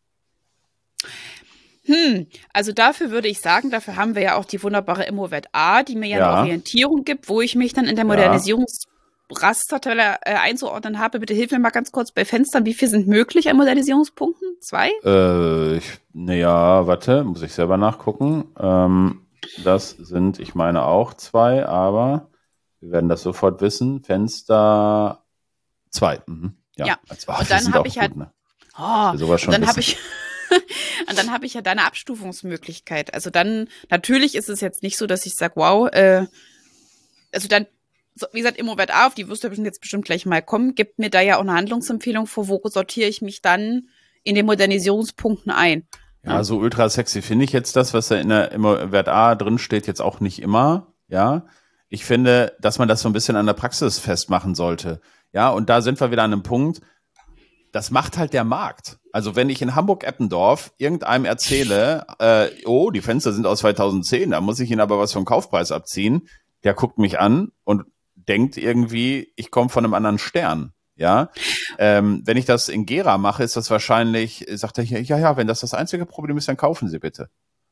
hm, also dafür würde ich sagen, dafür haben wir ja auch die wunderbare Immowert A, die mir ja, Ja. eine Orientierung gibt, wo ich mich dann in der Ja. Modernisierungsrastertabelle äh, einzuordnen habe. Bitte hilf mir mal ganz kurz bei Fenstern, wie viel sind möglich an Modernisierungspunkten? Zwei? Äh, ich, naja, warte, muss ich selber nachgucken. Ähm, das sind, ich meine auch zwei, aber wir werden das sofort wissen. Fenster zwei. Mhm. Ja. Ja. Also, ach, Und wir dann sind hab auch ich halt- gut, ne? Oh, Wir sowas schon und dann habe wissen. ich und dann habe ich ja da eine Abstufungsmöglichkeit. Also dann, natürlich ist es jetzt nicht so, dass ich sage, wow, äh, also dann, so, wie gesagt, Immowert A, auf die wirst du jetzt bestimmt gleich mal kommen, gibt mir da ja auch eine Handlungsempfehlung vor, wo sortiere ich mich dann in den Modernisierungspunkten ein. Ja, so ultra sexy finde ich jetzt das, was da in der Immowert A drin steht, jetzt auch nicht immer. Ja, ich finde, dass man das so ein bisschen an der Praxis festmachen sollte. Ja, und da sind wir wieder an einem Punkt, das macht halt der Markt. Also wenn ich in Hamburg-Eppendorf irgendeinem erzähle, äh, oh, die Fenster sind aus zweitausendzehn, da muss ich ihnen aber was vom Kaufpreis abziehen, der guckt mich an und denkt irgendwie, ich komme von einem anderen Stern. Ja, ähm, wenn ich das in Gera mache, ist das wahrscheinlich, sagt er hier, ja, ja, wenn das das einzige Problem ist, dann kaufen Sie bitte.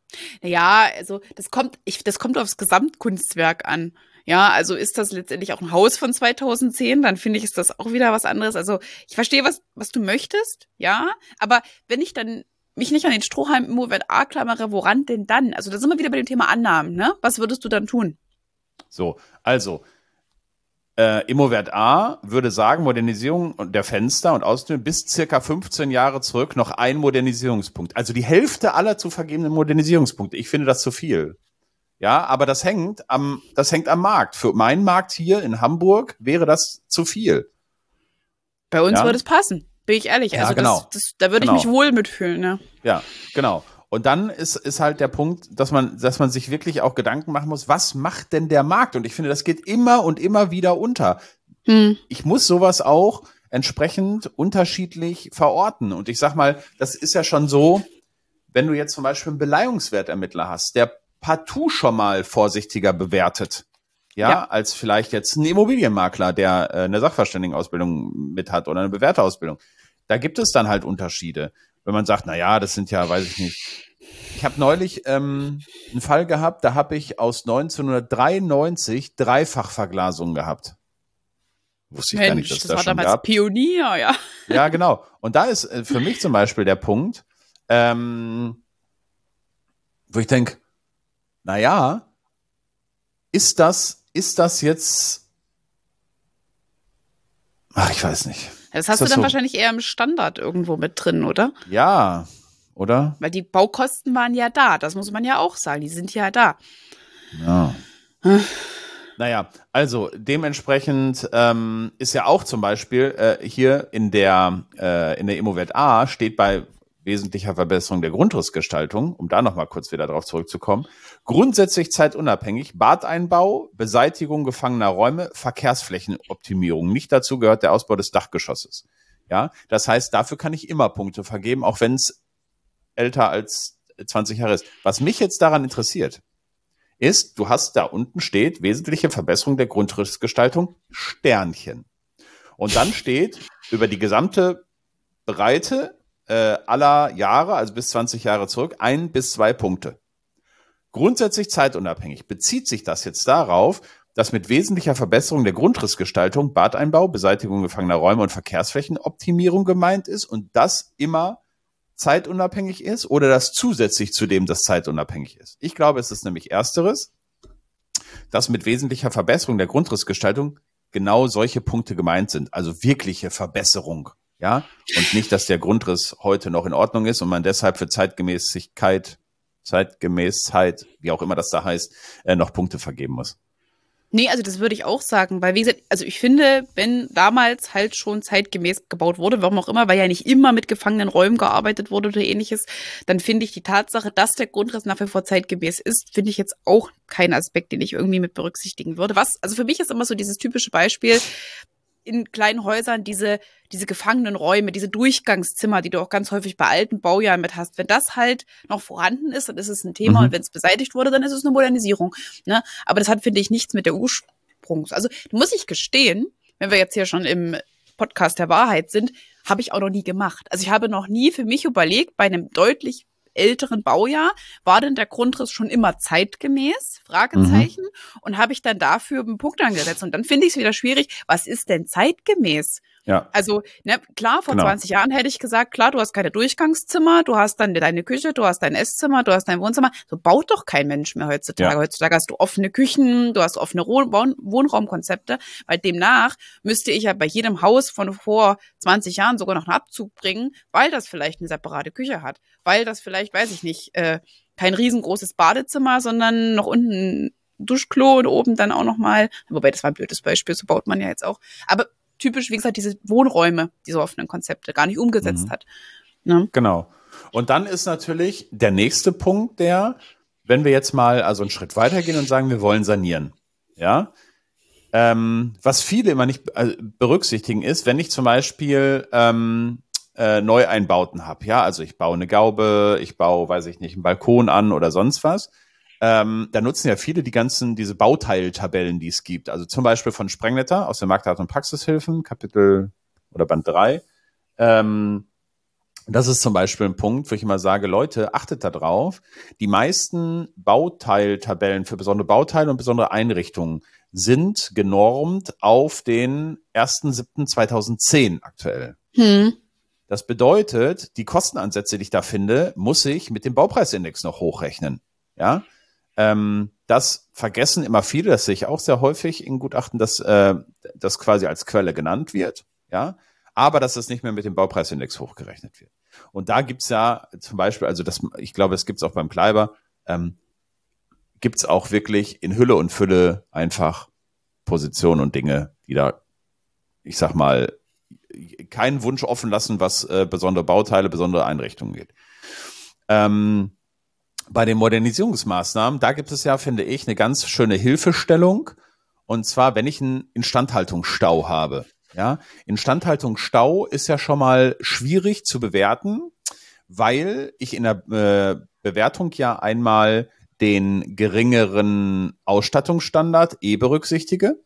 Ja, also das kommt, ich, das kommt aufs Gesamtkunstwerk an. Ja, also ist das letztendlich auch ein Haus von zweitausendzehn, dann finde ich, ist das auch wieder was anderes. Also ich verstehe, was, was du möchtest, ja, aber wenn ich dann mich nicht an den Strohhalm im Immovert A klammere, woran denn dann? Also da sind wir wieder bei dem Thema Annahmen, ne? Was würdest du dann tun? So, also Äh, Immowert A würde sagen, Modernisierung der Fenster und Außentüren bis circa fünfzehn Jahre zurück noch ein Modernisierungspunkt. Also die Hälfte aller zu vergebenen Modernisierungspunkte. Ich finde das zu viel. Ja, aber das hängt am, das hängt am Markt. Für meinen Markt hier in Hamburg wäre das zu viel. Bei uns Ja? würde es passen, bin ich ehrlich. Ja, Also genau. das, das, da würde Genau. ich mich wohl mitfühlen, ne? Ja, genau. Und dann ist, ist halt der Punkt, dass man, dass man sich wirklich auch Gedanken machen muss, was macht denn der Markt? Und ich finde, das geht immer und immer wieder unter. Hm. Ich muss sowas auch entsprechend unterschiedlich verorten. Und ich sag mal, das ist ja schon so, wenn du jetzt zum Beispiel einen Beleihungswertermittler hast, der partout schon mal vorsichtiger bewertet, ja, ja. als vielleicht jetzt ein Immobilienmakler, der äh, eine Sachverständigenausbildung mit hat oder eine Bewerterausbildung. Da gibt es dann halt Unterschiede. Wenn man sagt, na ja, das sind ja, weiß ich nicht. Ich habe neulich ähm, einen Fall gehabt, da habe ich aus neunzehnhundertdreiundneunzig Dreifachverglasungen gehabt. Wusste ich Mensch, gar nicht, dass das das war schon damals gab. Pionier, ja. Ja, genau. Und da ist äh, für mich zum Beispiel der Punkt, ähm, wo ich denke, na ja, ist das, ist das jetzt, ach, ich weiß nicht. Das hast das du dann so? wahrscheinlich eher im Standard irgendwo mit drin, oder? Ja, oder? Weil die Baukosten waren ja da, das muss man ja auch sagen, die sind ja da. Ja. Hm. Naja, also dementsprechend ähm, ist ja auch zum Beispiel äh, hier in der, äh, in der Immowert A steht bei wesentlicher Verbesserung der Grundrissgestaltung, um da nochmal kurz wieder drauf zurückzukommen, grundsätzlich zeitunabhängig, Badeinbau, Beseitigung gefangener Räume, Verkehrsflächenoptimierung. Nicht dazu gehört der Ausbau des Dachgeschosses. Ja, das heißt, dafür kann ich immer Punkte vergeben, auch wenn es älter als zwanzig Jahre ist. Was mich jetzt daran interessiert, ist, du hast da unten steht, wesentliche Verbesserung der Grundrissgestaltung, Sternchen. Und dann steht über die gesamte Breite äh, aller Jahre, also bis zwanzig Jahre zurück, ein bis zwei Punkte. Grundsätzlich zeitunabhängig. Bezieht sich das jetzt darauf, dass mit wesentlicher Verbesserung der Grundrissgestaltung Badeinbau, Beseitigung gefangener Räume und Verkehrsflächenoptimierung gemeint ist und das immer zeitunabhängig ist oder das zusätzlich zu dem das zeitunabhängig ist. Ich glaube, es ist nämlich ersteres, dass mit wesentlicher Verbesserung der Grundrissgestaltung genau solche Punkte gemeint sind, also wirkliche Verbesserung, ja, und nicht, dass der Grundriss heute noch in Ordnung ist und man deshalb für Zeitgemäßigkeit, Zeitgemäßheit, wie auch immer das da heißt, äh, noch Punkte vergeben muss. Nee, also das würde ich auch sagen, weil wie gesagt, also ich finde, wenn damals halt schon zeitgemäß gebaut wurde, warum auch immer, weil ja nicht immer mit gefangenen Räumen gearbeitet wurde oder ähnliches, dann finde ich die Tatsache, dass der Grundriss nach wie vor zeitgemäß ist, finde ich jetzt auch kein Aspekt, den ich irgendwie mit berücksichtigen würde. Was, also für mich ist immer so dieses typische Beispiel, in kleinen Häusern diese, diese gefangenen Räume, diese Durchgangszimmer, die du auch ganz häufig bei alten Baujahren mit hast. Wenn das halt noch vorhanden ist, dann ist es ein Thema. Mhm. Und wenn es beseitigt wurde, dann ist es eine Modernisierung. Ne? Aber das hat, finde ich, nichts mit der Ursprungs. Also, du musst ich gestehen, wenn wir jetzt hier schon im Podcast der Wahrheit sind, habe ich auch noch nie gemacht. Also, ich habe noch nie für mich überlegt, bei einem deutlich älteren Baujahr, war denn der Grundriss schon immer zeitgemäß? Fragezeichen. Mhm. Und habe ich dann dafür einen Punkt angesetzt. Und dann finde ich es wieder schwierig, was ist denn zeitgemäß? Ja. Also, ne, klar, vor genau. zwanzig Jahren hätte ich gesagt, klar, du hast keine Durchgangszimmer, du hast dann deine Küche, du hast dein Esszimmer, du hast dein Wohnzimmer. So baut doch kein Mensch mehr heutzutage. Ja. Heutzutage hast du offene Küchen, du hast offene Wohn- Wohnraumkonzepte, weil demnach müsste ich ja bei jedem Haus von vor zwanzig Jahren sogar noch einen Abzug bringen, weil das vielleicht eine separate Küche hat, weil das vielleicht, weiß ich nicht, äh, kein riesengroßes Badezimmer, sondern noch unten ein Duschklo und oben dann auch nochmal, wobei das war ein blödes Beispiel, so baut man ja jetzt auch, aber typisch, wie gesagt, diese Wohnräume, diese offenen Konzepte gar nicht umgesetzt mhm. hat. Ne? Genau. Und dann ist natürlich der nächste Punkt der, wenn wir jetzt mal also einen Schritt weitergehen und sagen, wir wollen sanieren. Ja. Ähm, was viele immer nicht äh, berücksichtigen ist, wenn ich zum Beispiel ähm, äh, Neueinbauten habe. Ja, also ich baue eine Gaube, ich baue, weiß ich nicht, einen Balkon an oder sonst was. Ähm, da nutzen ja viele die ganzen, diese Bauteiltabellen, die es gibt. Also zum Beispiel von Sprengnetter aus der Marktart- und Praxishilfen, Kapitel oder Band drei. Ähm, Das ist zum Beispiel ein Punkt, wo ich immer sage, Leute, achtet da drauf. Die meisten Bauteiltabellen für besondere Bauteile und besondere Einrichtungen sind genormt auf den ersten siebten zweitausendzehn aktuell. Hm. Das bedeutet, die Kostenansätze, die ich da finde, muss ich mit dem Baupreisindex noch hochrechnen. Ja, ähm, das vergessen immer viele, das sehe ich auch sehr häufig in Gutachten, dass äh, das quasi als Quelle genannt wird. Ja, aber dass das nicht mehr mit dem Baupreisindex hochgerechnet wird. Und da gibt's ja zum Beispiel, also das, ich glaube, das gibt's auch beim Kleiber, ähm, gibt's auch wirklich in Hülle und Fülle einfach Positionen und Dinge, die da, ich sag mal, keinen Wunsch offen lassen, was äh, besondere Bauteile, besondere Einrichtungen geht. Ähm, bei den Modernisierungsmaßnahmen, da gibt es ja, finde ich, eine ganz schöne Hilfestellung. Und zwar, wenn ich einen Instandhaltungsstau habe. Ja, Instandhaltungsstau ist ja schon mal schwierig zu bewerten, weil ich in der äh, Bewertung ja einmal den geringeren Ausstattungsstandard eh berücksichtige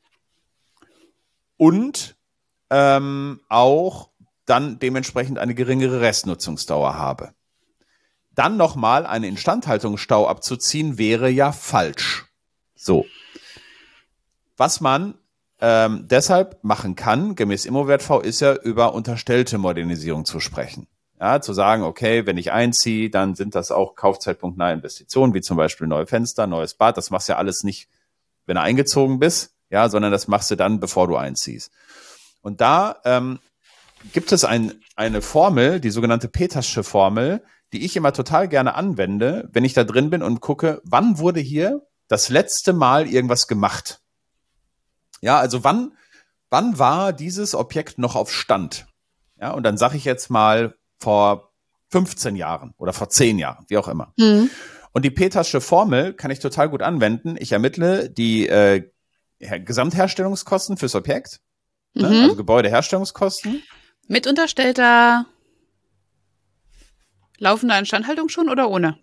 und ähm, auch dann dementsprechend eine geringere Restnutzungsdauer habe. Dann nochmal einen Instandhaltungsstau abzuziehen, wäre ja falsch. So. Was man ähm, deshalb machen kann, gemäß ImmoWert-V, ist ja über unterstellte Modernisierung zu sprechen. Ja, zu sagen, okay, wenn ich einziehe, dann sind das auch kaufzeitpunktnahe Investitionen, wie zum Beispiel neue Fenster, neues Bad. Das machst du ja alles nicht, wenn du eingezogen bist, ja, sondern das machst du dann, bevor du einziehst. Und da ähm, gibt es ein, eine Formel, die sogenannte Petersche Formel, die ich immer total gerne anwende, wenn ich da drin bin und gucke, wann wurde hier das letzte Mal irgendwas gemacht? Ja, also wann, wann war dieses Objekt noch auf Stand? Ja, und dann sage ich jetzt mal vor fünfzehn Jahren oder vor zehn Jahren, wie auch immer. Mhm. Und die Petersche Formel kann ich total gut anwenden. Ich ermittle die äh, Gesamtherstellungskosten fürs Objekt, mhm. ne? Also Gebäudeherstellungskosten. Mit unterstellter laufender Instandhaltung schon oder ohne?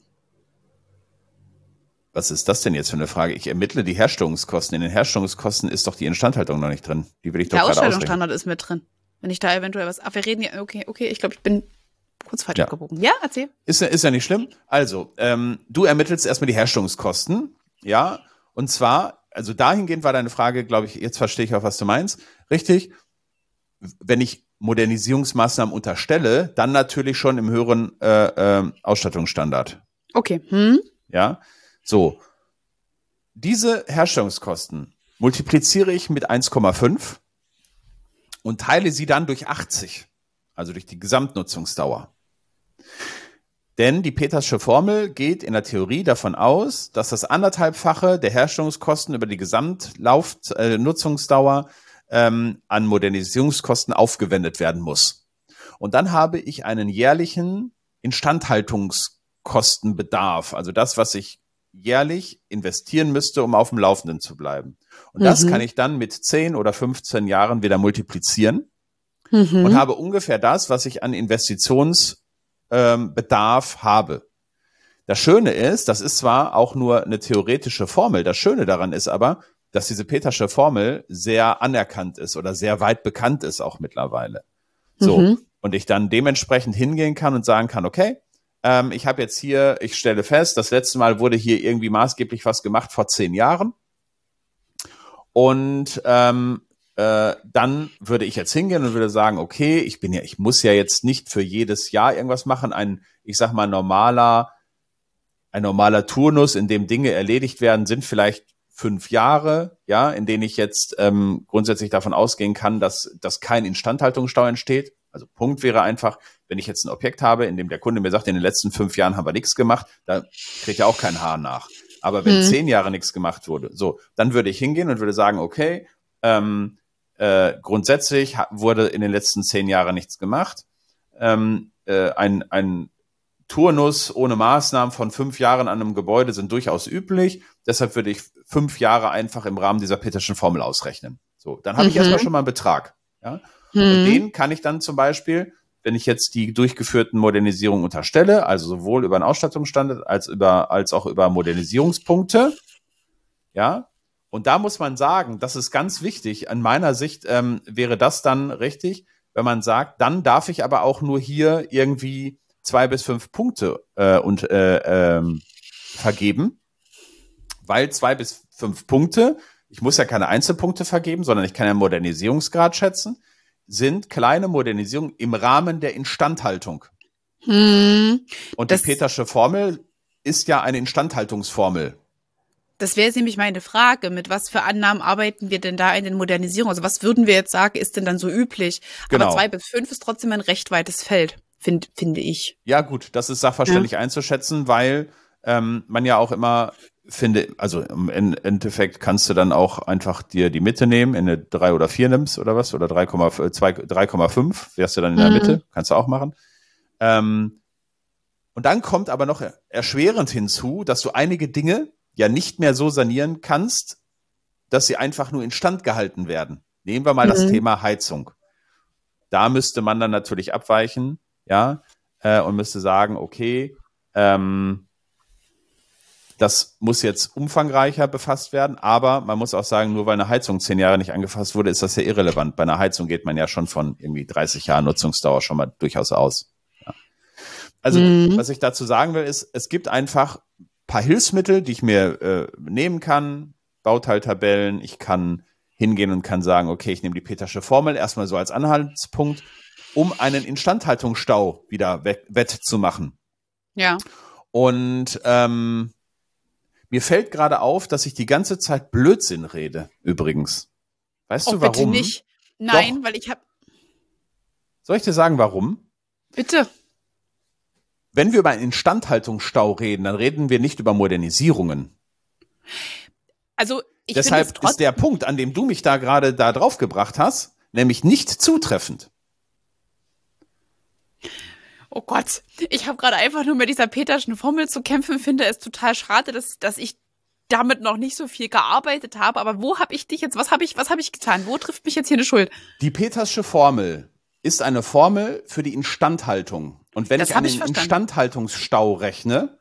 Was ist das denn jetzt für eine Frage? Ich ermittle die Herstellungskosten. In den Herstellungskosten ist doch die Instandhaltung noch nicht drin. Die will ich doch gerade ausrechnen. Der Ausstellungsstandard ist mit drin. Wenn ich da eventuell was... Ach, wir reden ja... Okay, okay, ich glaube, ich bin kurz falsch ja. abgebogen. Ja, erzähl. Ist ja, ist ja nicht schlimm. Also, ähm, du ermittelst erstmal die Herstellungskosten. Ja, und zwar, also dahingehend war deine Frage, glaube ich, jetzt verstehe ich auch, was du meinst. Richtig. Wenn ich Modernisierungsmaßnahmen unterstelle, dann natürlich schon im höheren äh, äh, Ausstattungsstandard. Okay. Hm. Ja, so. Diese Herstellungskosten multipliziere ich mit eins Komma fünf und teile sie dann durch achtzig, also durch die Gesamtnutzungsdauer. Denn die Petersche Formel geht in der Theorie davon aus, dass das anderthalbfache der Herstellungskosten über die Gesamtnutzungsdauer ähm, an Modernisierungskosten aufgewendet werden muss. Und dann habe ich einen jährlichen Instandhaltungskostenbedarf, also das, was ich jährlich investieren müsste, um auf dem Laufenden zu bleiben. Und mhm. das kann ich dann mit zehn oder fünfzehn Jahren wieder multiplizieren mhm. und habe ungefähr das, was ich an Investitionsbedarf ähm, habe. Das Schöne ist, das ist zwar auch nur eine theoretische Formel, das Schöne daran ist aber, dass diese Petersche Formel sehr anerkannt ist oder sehr weit bekannt ist auch mittlerweile. So, mhm. und ich dann dementsprechend hingehen kann und sagen kann, okay, ähm, ich habe jetzt hier, ich stelle fest, das letzte Mal wurde hier irgendwie maßgeblich was gemacht vor zehn Jahren. Und ähm, äh, dann würde ich jetzt hingehen und würde sagen, okay, ich bin ja, ich muss ja jetzt nicht für jedes Jahr irgendwas machen. Ein, ich sag mal, normaler, ein normaler Turnus, in dem Dinge erledigt werden, sind vielleicht fünf Jahre, ja, in denen ich jetzt ähm, grundsätzlich davon ausgehen kann, dass, dass kein Instandhaltungsstau entsteht. Also Punkt wäre einfach, wenn ich jetzt ein Objekt habe, in dem der Kunde mir sagt, in den letzten fünf Jahren haben wir nichts gemacht, da kriegt ja auch kein Haar nach. Aber wenn hm. zehn Jahre nichts gemacht wurde, so, dann würde ich hingehen und würde sagen, okay, ähm, äh, grundsätzlich wurde in den letzten zehn Jahren nichts gemacht. Ähm, äh, ein, ein Turnus ohne Maßnahmen von fünf Jahren an einem Gebäude sind durchaus üblich. Deshalb würde ich fünf Jahre einfach im Rahmen dieser Peterschen Formel ausrechnen. So, dann habe mhm. ich erstmal schon mal einen Betrag. Ja? Mhm. Und den kann ich dann zum Beispiel, wenn ich jetzt die durchgeführten Modernisierungen unterstelle, also sowohl über einen Ausstattungsstandard als über, als auch über Modernisierungspunkte, ja, und da muss man sagen, das ist ganz wichtig, an meiner Sicht ähm, wäre das dann richtig, wenn man sagt, dann darf ich aber auch nur hier irgendwie zwei bis fünf Punkte äh, und äh, ähm, vergeben, weil zwei bis fünf Punkte, ich muss ja keine Einzelpunkte vergeben, sondern ich kann ja Modernisierungsgrad schätzen, sind kleine Modernisierungen im Rahmen der Instandhaltung. Hm, und das, die Petersche Formel ist ja eine Instandhaltungsformel. das wäre jetzt nämlich meine Frage, mit was für Annahmen arbeiten wir denn da in den Modernisierungen? Also was würden wir jetzt sagen, ist denn dann so üblich? Genau. Aber zwei bis fünf ist trotzdem ein recht weites Feld, find, finde ich. Ja gut, das ist sachverständig Ja. einzuschätzen, weil ähm, man ja auch immer finde, also im Endeffekt kannst du dann auch einfach dir die Mitte nehmen, in eine drei oder vier nimmst oder was, oder drei Komma fünf, wärst du dann in der Mhm. Mitte, kannst du auch machen. Ähm, und dann kommt aber noch erschwerend hinzu, dass du einige Dinge ja nicht mehr so sanieren kannst, dass sie einfach nur instand gehalten werden. Nehmen wir mal das Mhm. Thema Heizung. Da müsste man dann natürlich abweichen, ja, äh, und müsste sagen, okay, ähm, das muss jetzt umfangreicher befasst werden, aber man muss auch sagen, nur weil eine Heizung zehn Jahre nicht angefasst wurde, ist das ja irrelevant. Bei einer Heizung geht man ja schon von irgendwie dreißig Jahren Nutzungsdauer schon mal durchaus aus. Ja. Also, Mhm. was ich dazu sagen will, ist, es gibt einfach ein paar Hilfsmittel, die ich mir äh, nehmen kann, Bauteiltabellen, ich kann hingehen und kann sagen, okay, ich nehme die Petersche Formel erstmal so als Anhaltspunkt, um einen Instandhaltungsstau wieder wett- wettzumachen. Ja. Und ähm, mir fällt gerade auf, dass ich die ganze Zeit Blödsinn rede, übrigens. Weißt Oh, du bitte warum? nicht. Nein, Doch. weil ich habe. Soll ich dir sagen, warum? Bitte. Wenn wir über einen Instandhaltungsstau reden, dann reden wir nicht über Modernisierungen. Also ich finde es Deshalb ist trotzdem. der Punkt, an dem du mich da gerade da drauf gebracht hast, nämlich nicht zutreffend. Oh Gott, ich habe gerade einfach nur mit dieser Peterschen Formel zu kämpfen, finde es total schade, dass, dass ich damit noch nicht so viel gearbeitet habe. Aber wo habe ich dich jetzt, was habe ich, was habe ich getan? Wo trifft mich jetzt hier eine Schuld? Die Petersche Formel ist eine Formel für die Instandhaltung. Und wenn Das ich hab einen ich verstanden. Instandhaltungsstau rechne,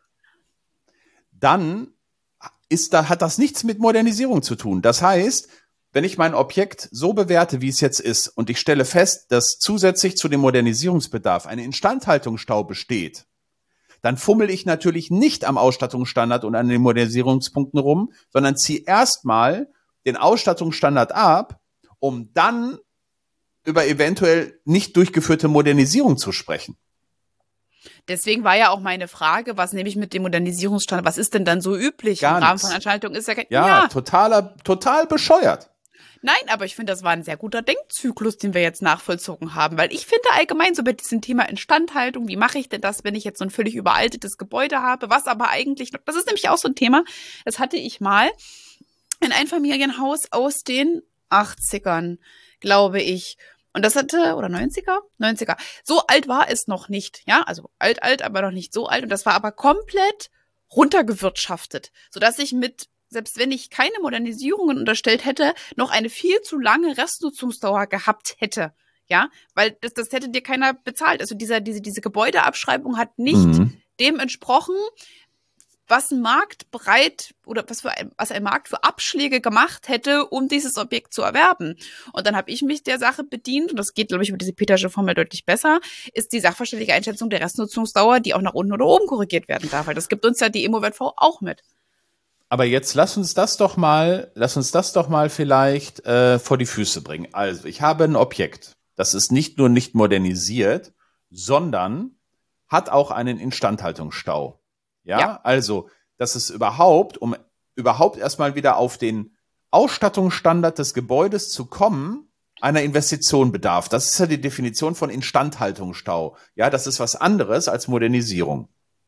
dann ist da, hat das nichts mit Modernisierung zu tun. Das heißt, wenn ich mein Objekt so bewerte, wie es jetzt ist, und ich stelle fest, dass zusätzlich zu dem Modernisierungsbedarf ein Instandhaltungsstau besteht, dann fummel ich natürlich nicht am Ausstattungsstandard und an den Modernisierungspunkten rum, sondern ziehe erstmal den Ausstattungsstandard ab, um dann über eventuell nicht durchgeführte Modernisierung zu sprechen. Deswegen war ja auch meine Frage, was nehme ich mit dem Modernisierungsstandard? Was ist denn dann so üblich Gar im Rahmen nichts. von Anstaltungen? Ist ja kein, Ja, ja. totaler, total bescheuert. Nein, aber ich finde, das war ein sehr guter Denkzyklus, den wir jetzt nachvollzogen haben, weil ich finde allgemein so bei diesem Thema Instandhaltung, wie mache ich denn das, wenn ich jetzt so ein völlig überaltetes Gebäude habe, was aber eigentlich noch, das ist nämlich auch so ein Thema, das hatte ich mal in ein Familienhaus aus den achtzigern, glaube ich. Und das hatte, oder neunziger? neunziger. So alt war es noch nicht, ja, also alt, alt, aber noch nicht so alt. Und das war aber komplett runtergewirtschaftet, sodass ich mit, selbst wenn ich keine Modernisierungen unterstellt hätte, noch eine viel zu lange Restnutzungsdauer gehabt hätte. Ja, weil das, das hätte dir keiner bezahlt. Also dieser, diese, diese Gebäudeabschreibung hat nicht Mhm. dem entsprochen, was ein Markt bereit oder was für ein, was ein Markt für Abschläge gemacht hätte, um dieses Objekt zu erwerben. Und dann habe ich mich der Sache bedient, und das geht, glaube ich, mit dieser Petersche Formel deutlich besser, ist die sachverständige Einschätzung der Restnutzungsdauer, die auch nach unten oder oben korrigiert werden darf. Weil das gibt uns ja die IMO-W auch mit. Aber jetzt lass uns das doch mal, lass uns das doch mal vielleicht äh, vor die Füße bringen. Also, ich habe ein Objekt, das ist nicht nur nicht modernisiert, sondern hat auch einen Instandhaltungsstau. Ja, Ja. also, dass es überhaupt, um überhaupt erstmal wieder auf den Ausstattungsstandard des Gebäudes zu kommen, einer Investition bedarf. Das ist ja die Definition von Instandhaltungsstau. Ja, das ist was anderes als Modernisierung.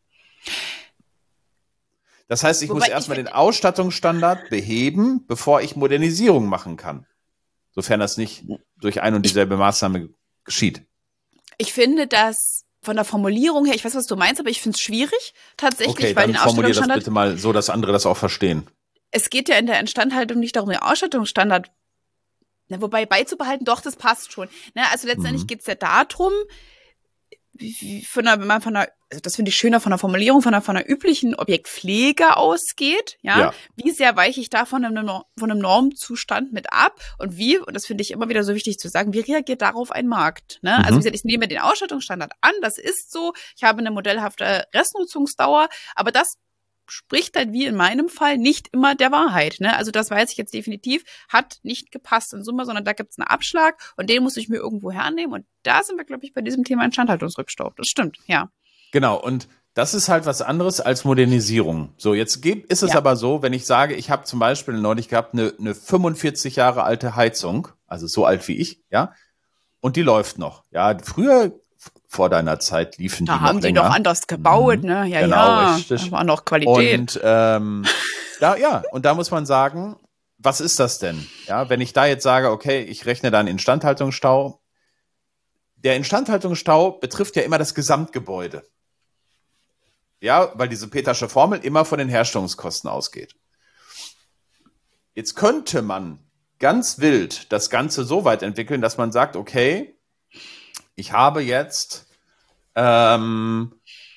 Das heißt, ich Wobei muss ich erstmal den find- Ausstattungsstandard beheben, bevor ich Modernisierung machen kann. Sofern das nicht durch ein und dieselbe Maßnahme geschieht. Ich finde das von der Formulierung her, ich weiß, was du meinst, aber ich finde es schwierig, tatsächlich, Okay, weil dann den formulier das Ausstattungsstandard, bitte mal so, dass andere das auch verstehen. es geht ja in der Instandhaltung nicht darum, den Ausstattungsstandard, na, wobei beizubehalten, doch, das passt schon. Na, also letztendlich Mhm. geht es ja darum, wie, wie von einer, wenn man von einer, also das finde ich schöner von der Formulierung, von einer, von einer üblichen Objektpflege ausgeht, ja? Ja. Wie sehr weiche ich da von einem, von einem Normzustand mit ab und wie, und das finde ich immer wieder so wichtig zu sagen, wie reagiert darauf ein Markt, ne? Mhm. Also wie gesagt, ich nehme den Ausstattungsstandard an, das ist so, ich habe eine modellhafte Restnutzungsdauer, aber das spricht halt wie in meinem Fall nicht immer der Wahrheit, ne? Also das weiß ich jetzt definitiv, hat nicht gepasst in Summe, sondern da gibt es einen Abschlag und den muss ich mir irgendwo hernehmen und da sind wir, glaube ich, bei diesem Thema Instandhaltungsrückstau. Das stimmt, ja. Genau, und das ist halt was anderes als Modernisierung. So, jetzt geht, ist es Ja. aber so, wenn ich sage, ich habe zum Beispiel neulich gehabt eine, eine fünfundvierzig Jahre alte Heizung, also so alt wie ich, ja, und die läuft noch. Ja, früher vor deiner Zeit liefen Da die haben noch die länger. doch anders gebaut, Mhm. ne? Ja, Genau, ja. richtig. Da war noch Qualität. Und ähm, da, ja, und da muss man sagen, was ist das denn? Ja, wenn ich da jetzt sage, okay, ich rechne da einen Instandhaltungsstau. Der Instandhaltungsstau betrifft ja immer das Gesamtgebäude. Ja, weil diese Petersche Formel immer von den Herstellungskosten ausgeht. Jetzt könnte man ganz wild das Ganze so weit entwickeln, dass man sagt, okay, ich habe jetzt ähm,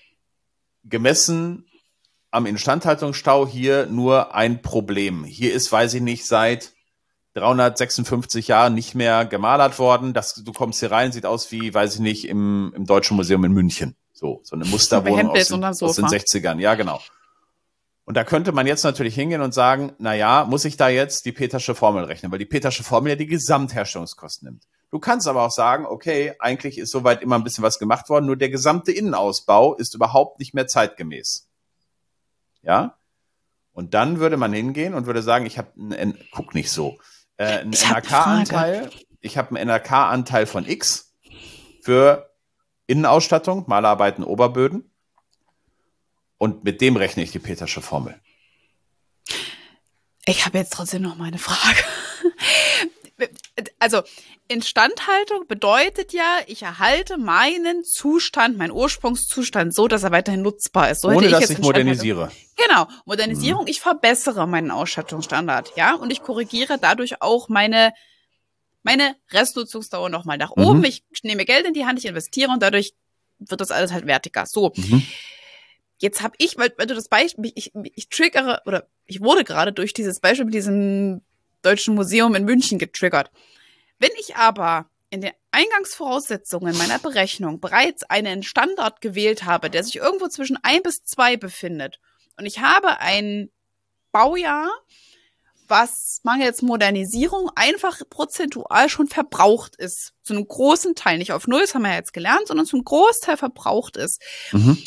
gemessen am Instandhaltungsstau hier nur ein Problem. Hier ist, weiß ich nicht, seit dreihundertsechsundfünfzig Jahren nicht mehr gemalert worden. Das, du kommst hier rein, sieht aus wie, weiß ich nicht, im, im Deutschen Museum in München. So, so eine Musterwohnung aus den, aus den sechzigern. Ja, genau. Und da könnte man jetzt natürlich hingehen und sagen, na ja, muss ich da jetzt die Petersche Formel rechnen, weil die Petersche Formel ja die Gesamtherstellungskosten nimmt. Du kannst aber auch sagen, okay, eigentlich ist soweit immer ein bisschen was gemacht worden, nur der gesamte Innenausbau ist überhaupt nicht mehr zeitgemäß. Ja? Und dann würde man hingehen und würde sagen, ich habe einen, guck nicht so, äh, einen N R K-Anteil, ich habe einen N R K-Anteil von X für Innenausstattung, Malerarbeiten, Oberböden. Und mit dem rechne ich die Petersche Formel. Ich habe jetzt trotzdem noch mal eine Frage. Also Instandhaltung bedeutet ja, ich erhalte meinen Zustand, meinen Ursprungszustand so, dass er weiterhin nutzbar ist. So Ohne, hätte ich dass jetzt ich modernisiere. Genau, Modernisierung, mhm. Ich verbessere meinen Ausstattungsstandard, ja, und ich korrigiere dadurch auch meine meine Restnutzungsdauer nochmal nach oben. Mhm. Ich nehme Geld in die Hand, ich investiere und dadurch wird das alles halt wertiger. So. Mhm. Jetzt habe ich, weil, weil du das Beispiel, ich, ich triggere, oder ich wurde gerade durch dieses Beispiel mit diesem Deutschen Museum in München getriggert. Wenn ich aber in den Eingangsvoraussetzungen meiner Berechnung bereits einen Standard gewählt habe, der sich irgendwo zwischen ein bis zwei befindet, und ich habe ein Baujahr, was mangels Modernisierung einfach prozentual schon verbraucht ist, zu einem großen Teil, nicht auf null, das haben wir ja jetzt gelernt, sondern zum Großteil verbraucht ist, mhm.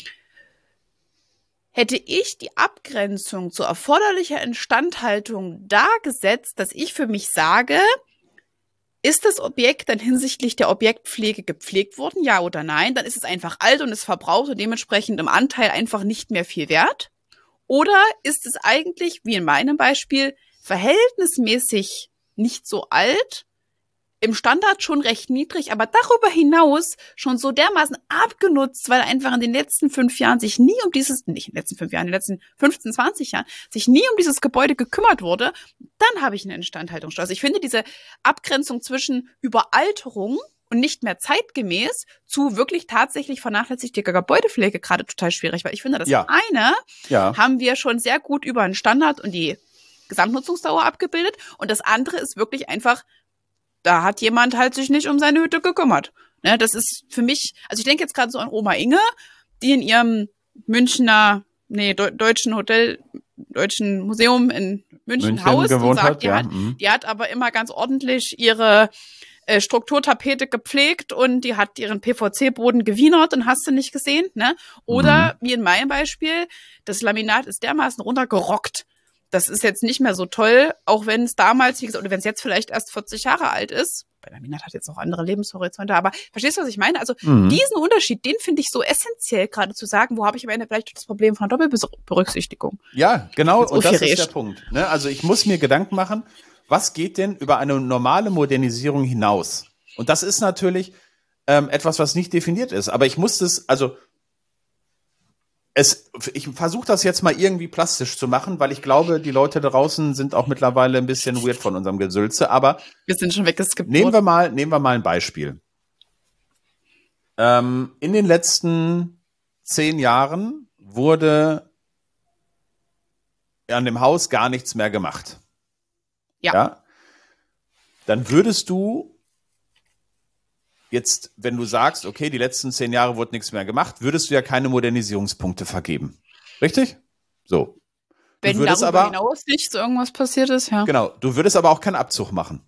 hätte ich die Abgrenzung zu erforderlicher Instandhaltung da gesetzt, dass ich für mich sage, ist das Objekt dann hinsichtlich der Objektpflege gepflegt worden, ja oder nein, dann ist es einfach alt und ist verbraucht und dementsprechend im Anteil einfach nicht mehr viel wert. Oder ist es eigentlich, wie in meinem Beispiel, verhältnismäßig nicht so alt, im Standard schon recht niedrig, aber darüber hinaus schon so dermaßen abgenutzt, weil einfach in den letzten fünf Jahren sich nie um dieses, nicht in den letzten fünf Jahren, in den letzten fünfzehn, zwanzig Jahren, sich nie um dieses Gebäude gekümmert wurde, dann habe ich eine Instandhaltungsstau. Also ich finde diese Abgrenzung zwischen Überalterung und nicht mehr zeitgemäß zu wirklich tatsächlich vernachlässigter Gebäudepflege gerade total schwierig, weil ich finde, das ja. eine ja. haben wir schon sehr gut über einen Standard und die Gesamtnutzungsdauer abgebildet und das andere ist wirklich einfach, da hat jemand halt sich nicht um seine Hütte gekümmert. Ne, das ist für mich, also ich denke jetzt gerade so an Oma Inge, die in ihrem Münchner, nee, De- deutschen Hotel, deutschen Museum in München, München haust und sagt, hat, die, ja. hat, mhm. die hat aber immer ganz ordentlich ihre äh, Strukturtapete gepflegt und die hat ihren P V C-Boden gewienert und hast du nicht gesehen, ne? Oder, mhm. wie in meinem Beispiel, das Laminat ist dermaßen runtergerockt. Das ist jetzt nicht mehr so toll, auch wenn es damals, wie gesagt, oder wenn es jetzt vielleicht erst vierzig Jahre alt ist. Bei Laminat hat jetzt auch andere Lebenshorizonte, aber verstehst du, was ich meine? Also mhm. diesen Unterschied, den finde ich so essentiell, gerade zu sagen, wo habe ich am Ende vielleicht das Problem von der Doppelberücksichtigung. Ja, genau, und das ist der Punkt. Ne? Also ich muss mir Gedanken machen, was geht denn über eine normale Modernisierung hinaus? Und das ist natürlich ähm, etwas, was nicht definiert ist. Aber ich muss das, also Es, ich versuche das jetzt mal irgendwie plastisch zu machen, weil ich glaube, die Leute draußen sind auch mittlerweile ein bisschen weird von unserem Gesülze, aber wir sind schon weggeskippt. Nehmen wir mal, nehmen wir mal ein Beispiel. ähm, in den letzten zehn Jahren wurde an dem Haus gar nichts mehr gemacht. Ja. Ja? Dann würdest du jetzt, wenn du sagst, okay, die letzten zehn Jahre wurde nichts mehr gemacht, würdest du ja keine Modernisierungspunkte vergeben. Richtig? So. Wenn du würdest darüber aber, hinaus nichts irgendwas passiert ist, ja. Genau, du würdest aber auch keinen Abzug machen.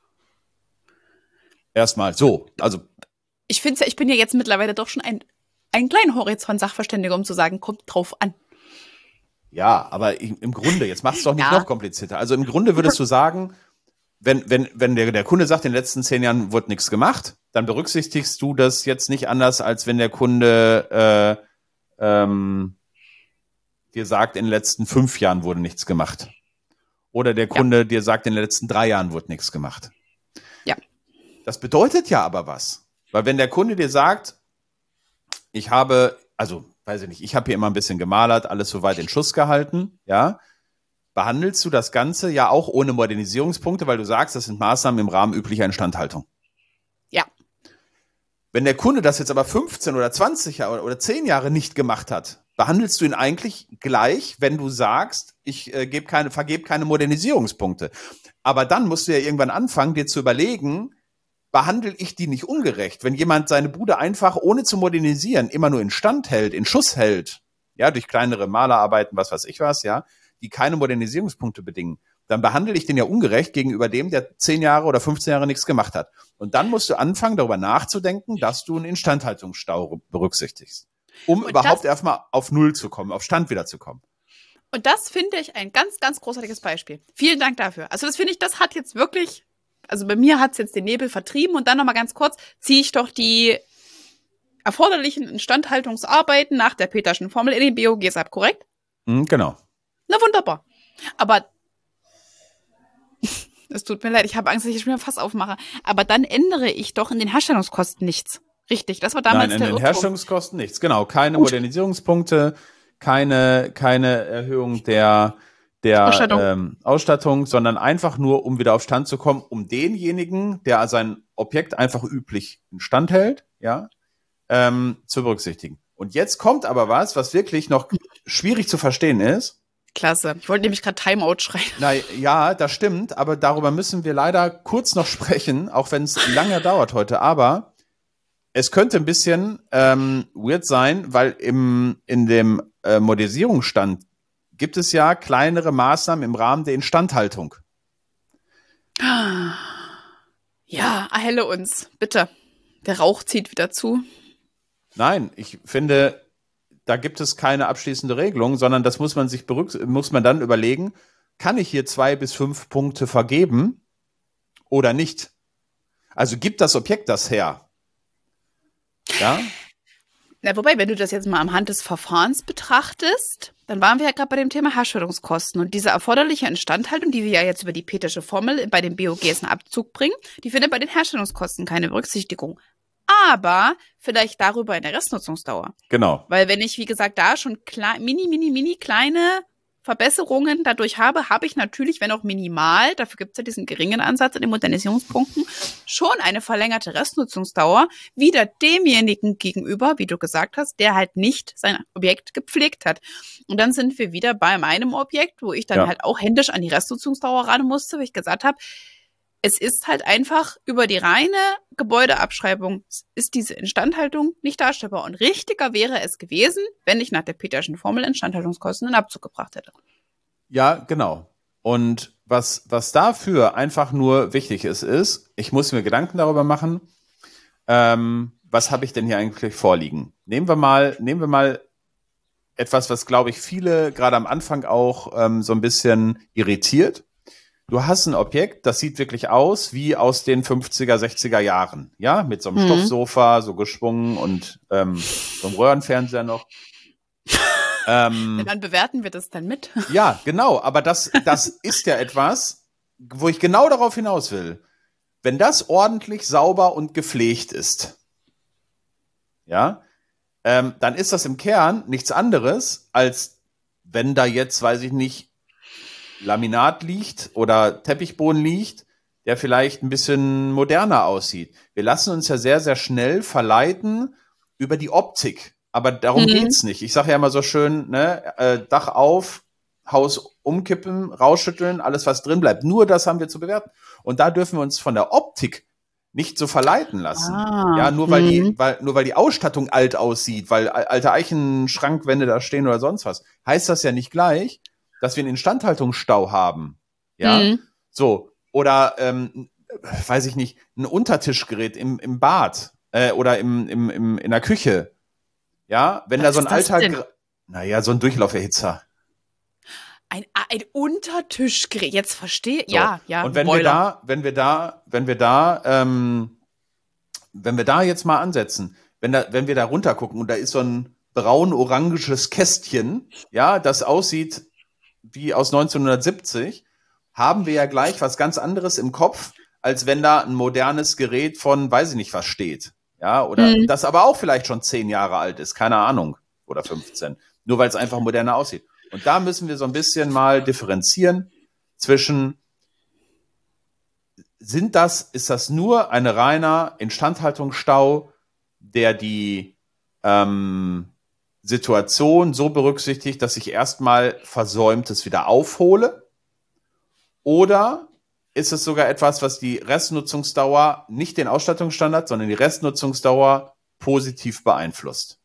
Erstmal so, also Ich finde ja, ich bin ja jetzt mittlerweile doch schon ein, ein kleiner Horizont Sachverständiger, um zu sagen, kommt drauf an. ja, aber im Grunde, jetzt machst du doch nicht Ja. noch komplizierter. Also im Grunde würdest du sagen, wenn, wenn, wenn der, der Kunde sagt, in den letzten zehn Jahren wurde nichts gemacht, dann berücksichtigst du das jetzt nicht anders, als wenn der Kunde äh, ähm, dir sagt, in den letzten fünf Jahren wurde nichts gemacht. Oder der Kunde ja. dir sagt, in den letzten drei Jahren wurde nichts gemacht. Ja. Das bedeutet ja aber was. Weil wenn der Kunde dir sagt, ich habe, also weiß ich nicht, ich habe hier immer ein bisschen gemalert, alles soweit in Schuss gehalten, ja, behandelst du das Ganze ja auch ohne Modernisierungspunkte, weil du sagst, das sind Maßnahmen im Rahmen üblicher Instandhaltung. Ja. Wenn der Kunde das jetzt aber fünfzehn oder zwanzig Jahre oder zehn Jahre nicht gemacht hat, behandelst du ihn eigentlich gleich, wenn du sagst, ich äh, gebe keine, vergebe keine Modernisierungspunkte. Aber dann musst du ja irgendwann anfangen, dir zu überlegen, behandle ich die nicht ungerecht? Wenn jemand seine Bude einfach, ohne zu modernisieren, immer nur in Stand hält, in Schuss hält, ja, durch kleinere Malerarbeiten, was weiß ich was, ja, die keine Modernisierungspunkte bedingen, dann behandle ich den ja ungerecht gegenüber dem, der zehn Jahre oder fünfzehn Jahre nichts gemacht hat. Und dann musst du anfangen, darüber nachzudenken, dass du einen Instandhaltungsstau berücksichtigst, um Und überhaupt das- erstmal auf Null zu kommen, auf Stand wieder zu kommen. Und das finde ich ein ganz, ganz großartiges Beispiel. Vielen Dank dafür. Also das finde ich, das hat jetzt wirklich, also bei mir hat es jetzt den Nebel vertrieben. Und dann nochmal ganz kurz, ziehe ich doch die erforderlichen Instandhaltungsarbeiten nach der Peterschen Formel in den B O Gs ab, korrekt? Mhm, genau. Na wunderbar. Aber es tut mir leid, ich habe Angst, dass ich schon wieder Fass aufmache. Aber dann ändere ich doch in den Herstellungskosten nichts. Richtig, das war damals Nein, in der den Irrtum. Herstellungskosten nichts. Genau, keine Gut. Modernisierungspunkte, keine, keine Erhöhung der, der Ausstattung. Ähm, Ausstattung, sondern einfach nur, um wieder auf Stand zu kommen, um denjenigen, der sein Objekt einfach üblich in Stand hält, ja, ähm, zu berücksichtigen. Und jetzt kommt aber was, was wirklich noch schwierig zu verstehen ist. Klasse. Ich wollte nämlich gerade Timeout schreien. Na ja, das stimmt, aber darüber müssen wir leider kurz noch sprechen, auch wenn es lange dauert heute. Aber es könnte ein bisschen ähm, weird sein, weil im in dem äh, Modernisierungsstand gibt es ja kleinere Maßnahmen im Rahmen der Instandhaltung. Ja, erhelle uns, bitte. Der Rauch zieht wieder zu. Nein, ich finde, da gibt es keine abschließende Regelung, sondern das muss man sich berücks- muss man dann überlegen, kann ich hier zwei bis fünf Punkte vergeben oder nicht? Also gibt das Objekt das her? Ja? Na, wobei, wenn du das jetzt mal am Hand des Verfahrens betrachtest, dann waren wir ja gerade bei dem Thema Herstellungskosten. Und diese erforderliche Instandhaltung, die wir ja jetzt über die Petersche Formel bei den B O Gs in Abzug bringen, die findet bei den Herstellungskosten keine Berücksichtigung. Aber vielleicht darüber in der Restnutzungsdauer. Genau. Weil wenn ich, wie gesagt, da schon kle- mini, mini, mini kleine Verbesserungen dadurch habe, habe ich natürlich, wenn auch minimal, dafür gibt es ja diesen geringen Ansatz in den Modernisierungspunkten, schon eine verlängerte Restnutzungsdauer wieder demjenigen gegenüber, wie du gesagt hast, der halt nicht sein Objekt gepflegt hat. Und dann sind wir wieder bei meinem Objekt, wo ich dann Ja. halt auch händisch an die Restnutzungsdauer ran musste, weil ich gesagt habe, es ist halt einfach über die reine Gebäudeabschreibung ist diese Instandhaltung nicht darstellbar. Und richtiger wäre es gewesen, wenn ich nach der Peterschen Formel Instandhaltungskosten in Abzug gebracht hätte. Ja, genau. Und was, was dafür einfach nur wichtig ist, ist, ich muss mir Gedanken darüber machen, ähm, was habe ich denn hier eigentlich vorliegen? Nehmen wir mal, nehmen wir mal etwas, was, glaube ich, viele gerade am Anfang auch ähm, so ein bisschen irritiert. Du hast ein Objekt, das sieht wirklich aus wie aus den fünfziger, sechziger Jahren, ja, mit so einem Mhm. Stoffsofa, so geschwungen und ähm, so einem Röhrenfernseher noch. ähm, Ja, dann bewerten wir das dann mit. ja, genau, aber das, das ist ja etwas, wo ich genau darauf hinaus will. Wenn das ordentlich sauber und gepflegt ist, ja, ähm, dann ist das im Kern nichts anderes, als wenn da jetzt, weiß ich nicht, Laminat liegt oder Teppichboden liegt, der vielleicht ein bisschen moderner aussieht. Wir lassen uns ja sehr, sehr schnell verleiten, über die Optik. Aber darum Mhm. geht's nicht. Ich sage ja immer so schön, ne, äh, Dach auf, Haus umkippen, rausschütteln, alles was drin bleibt. Nur das haben wir zu bewerten. Und da dürfen wir uns von der Optik nicht so verleiten lassen. Ah, Ja, nur weil mhm. die, weil, nur weil die Ausstattung alt aussieht, weil alte Eichenschrankwände da stehen oder sonst was, heißt das ja nicht gleich, dass wir einen Instandhaltungsstau haben. Ja, Mhm. so. Oder, ähm, weiß ich nicht, ein Untertischgerät im, im Bad äh, oder im, im, im, in der Küche. Ja, wenn Was da so ein ist das alter, denn? Gra- naja, so ein Durchlauferhitzer. Ein, ein Untertischgerät. Jetzt verstehe. So. Ja, ja. Und wenn Boiler. wir da, wenn wir da, wenn wir da, ähm, wenn wir da jetzt mal ansetzen, wenn da, wenn wir da runter gucken und da ist so ein braun-oranges Kästchen, ja, das aussieht wie aus neunzehnhundertsiebzig, haben wir ja gleich was ganz anderes im Kopf, als wenn da ein modernes Gerät von, weiß ich nicht, was steht. Ja, oder Mhm. das aber auch vielleicht schon zehn Jahre alt ist, keine Ahnung, oder fünfzehn. Nur weil es einfach moderner aussieht. Und da müssen wir so ein bisschen mal differenzieren zwischen, sind das, ist das nur ein reiner Instandhaltungsstau, der die ähm, Situation so berücksichtigt, dass ich erstmal Versäumtes wieder aufhole? Oder ist es sogar etwas, was die Restnutzungsdauer, nicht den Ausstattungsstandard, sondern die Restnutzungsdauer positiv beeinflusst?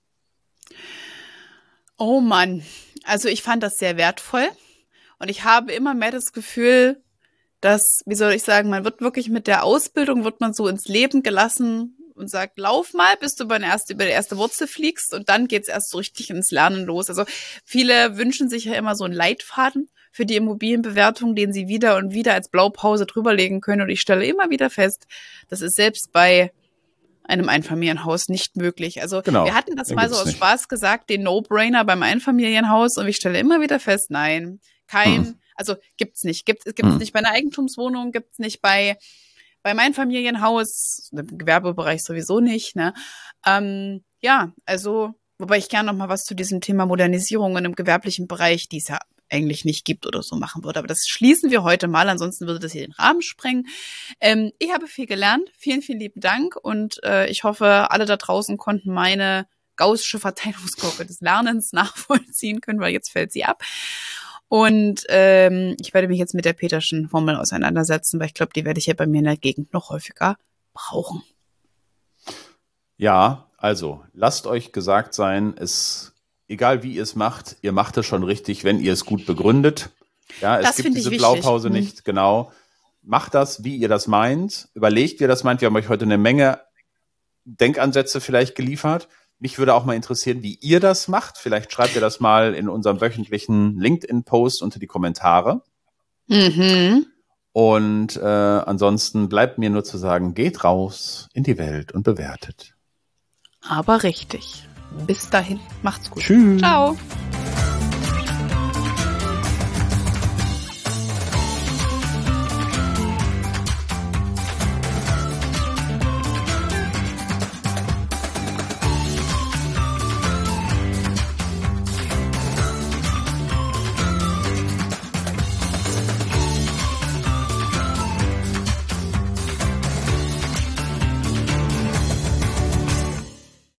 Oh Mann. Also ich fand das sehr wertvoll. Und ich habe immer mehr das Gefühl, dass, wie soll ich sagen, man wird wirklich mit der Ausbildung, wird man so ins Leben gelassen und sagt, lauf mal, bis du über die erste, über die erste Wurzel fliegst und dann geht's erst so richtig ins Lernen los. Also viele wünschen sich ja immer so einen Leitfaden für die Immobilienbewertung, den sie wieder und wieder als Blaupause drüberlegen können. Und ich stelle immer wieder fest, das ist selbst bei einem Einfamilienhaus nicht möglich. Also Genau, wir hatten das den mal so gibt's aus nicht. Spaß gesagt, den No-Brainer beim Einfamilienhaus und ich stelle immer wieder fest, nein, kein, Hm. also gibt's nicht. Gibt es gibt's Hm. nicht bei einer Eigentumswohnung, gibt's nicht bei bei meinem Familienhaus, im Gewerbebereich sowieso nicht, ne? Ähm, ja, also, wobei ich gerne noch mal was zu diesem Thema Modernisierungen im gewerblichen Bereich, die es ja eigentlich nicht gibt oder so machen würde. Aber das schließen wir heute mal, ansonsten würde das hier den Rahmen sprengen. Ähm, ich habe viel gelernt. Vielen, vielen lieben Dank und äh, ich hoffe, alle da draußen konnten meine gaußsche Verteilungskurve des Lernens nachvollziehen können, weil jetzt fällt sie ab. Und ähm, ich werde mich jetzt mit der Peterschen Formel auseinandersetzen, weil ich glaube, die werde ich ja bei mir in der Gegend noch häufiger brauchen. Ja, also lasst euch gesagt sein, es, egal wie ihr es macht, ihr macht es schon richtig, wenn ihr es gut begründet. Ja, es Das gibt finde ich diese wichtig. Blaupause Mhm. nicht, genau. Macht das, wie ihr das meint. Überlegt, wie ihr das meint. Wir haben euch heute eine Menge Denkansätze vielleicht geliefert. Mich würde auch mal interessieren, wie ihr das macht. Vielleicht schreibt ihr das mal in unserem wöchentlichen LinkedIn-Post unter die Kommentare. Mhm. Und äh, ansonsten bleibt mir nur zu sagen, geht raus in die Welt und bewertet. Aber richtig. Bis dahin, macht's gut. Tschüss. Ciao.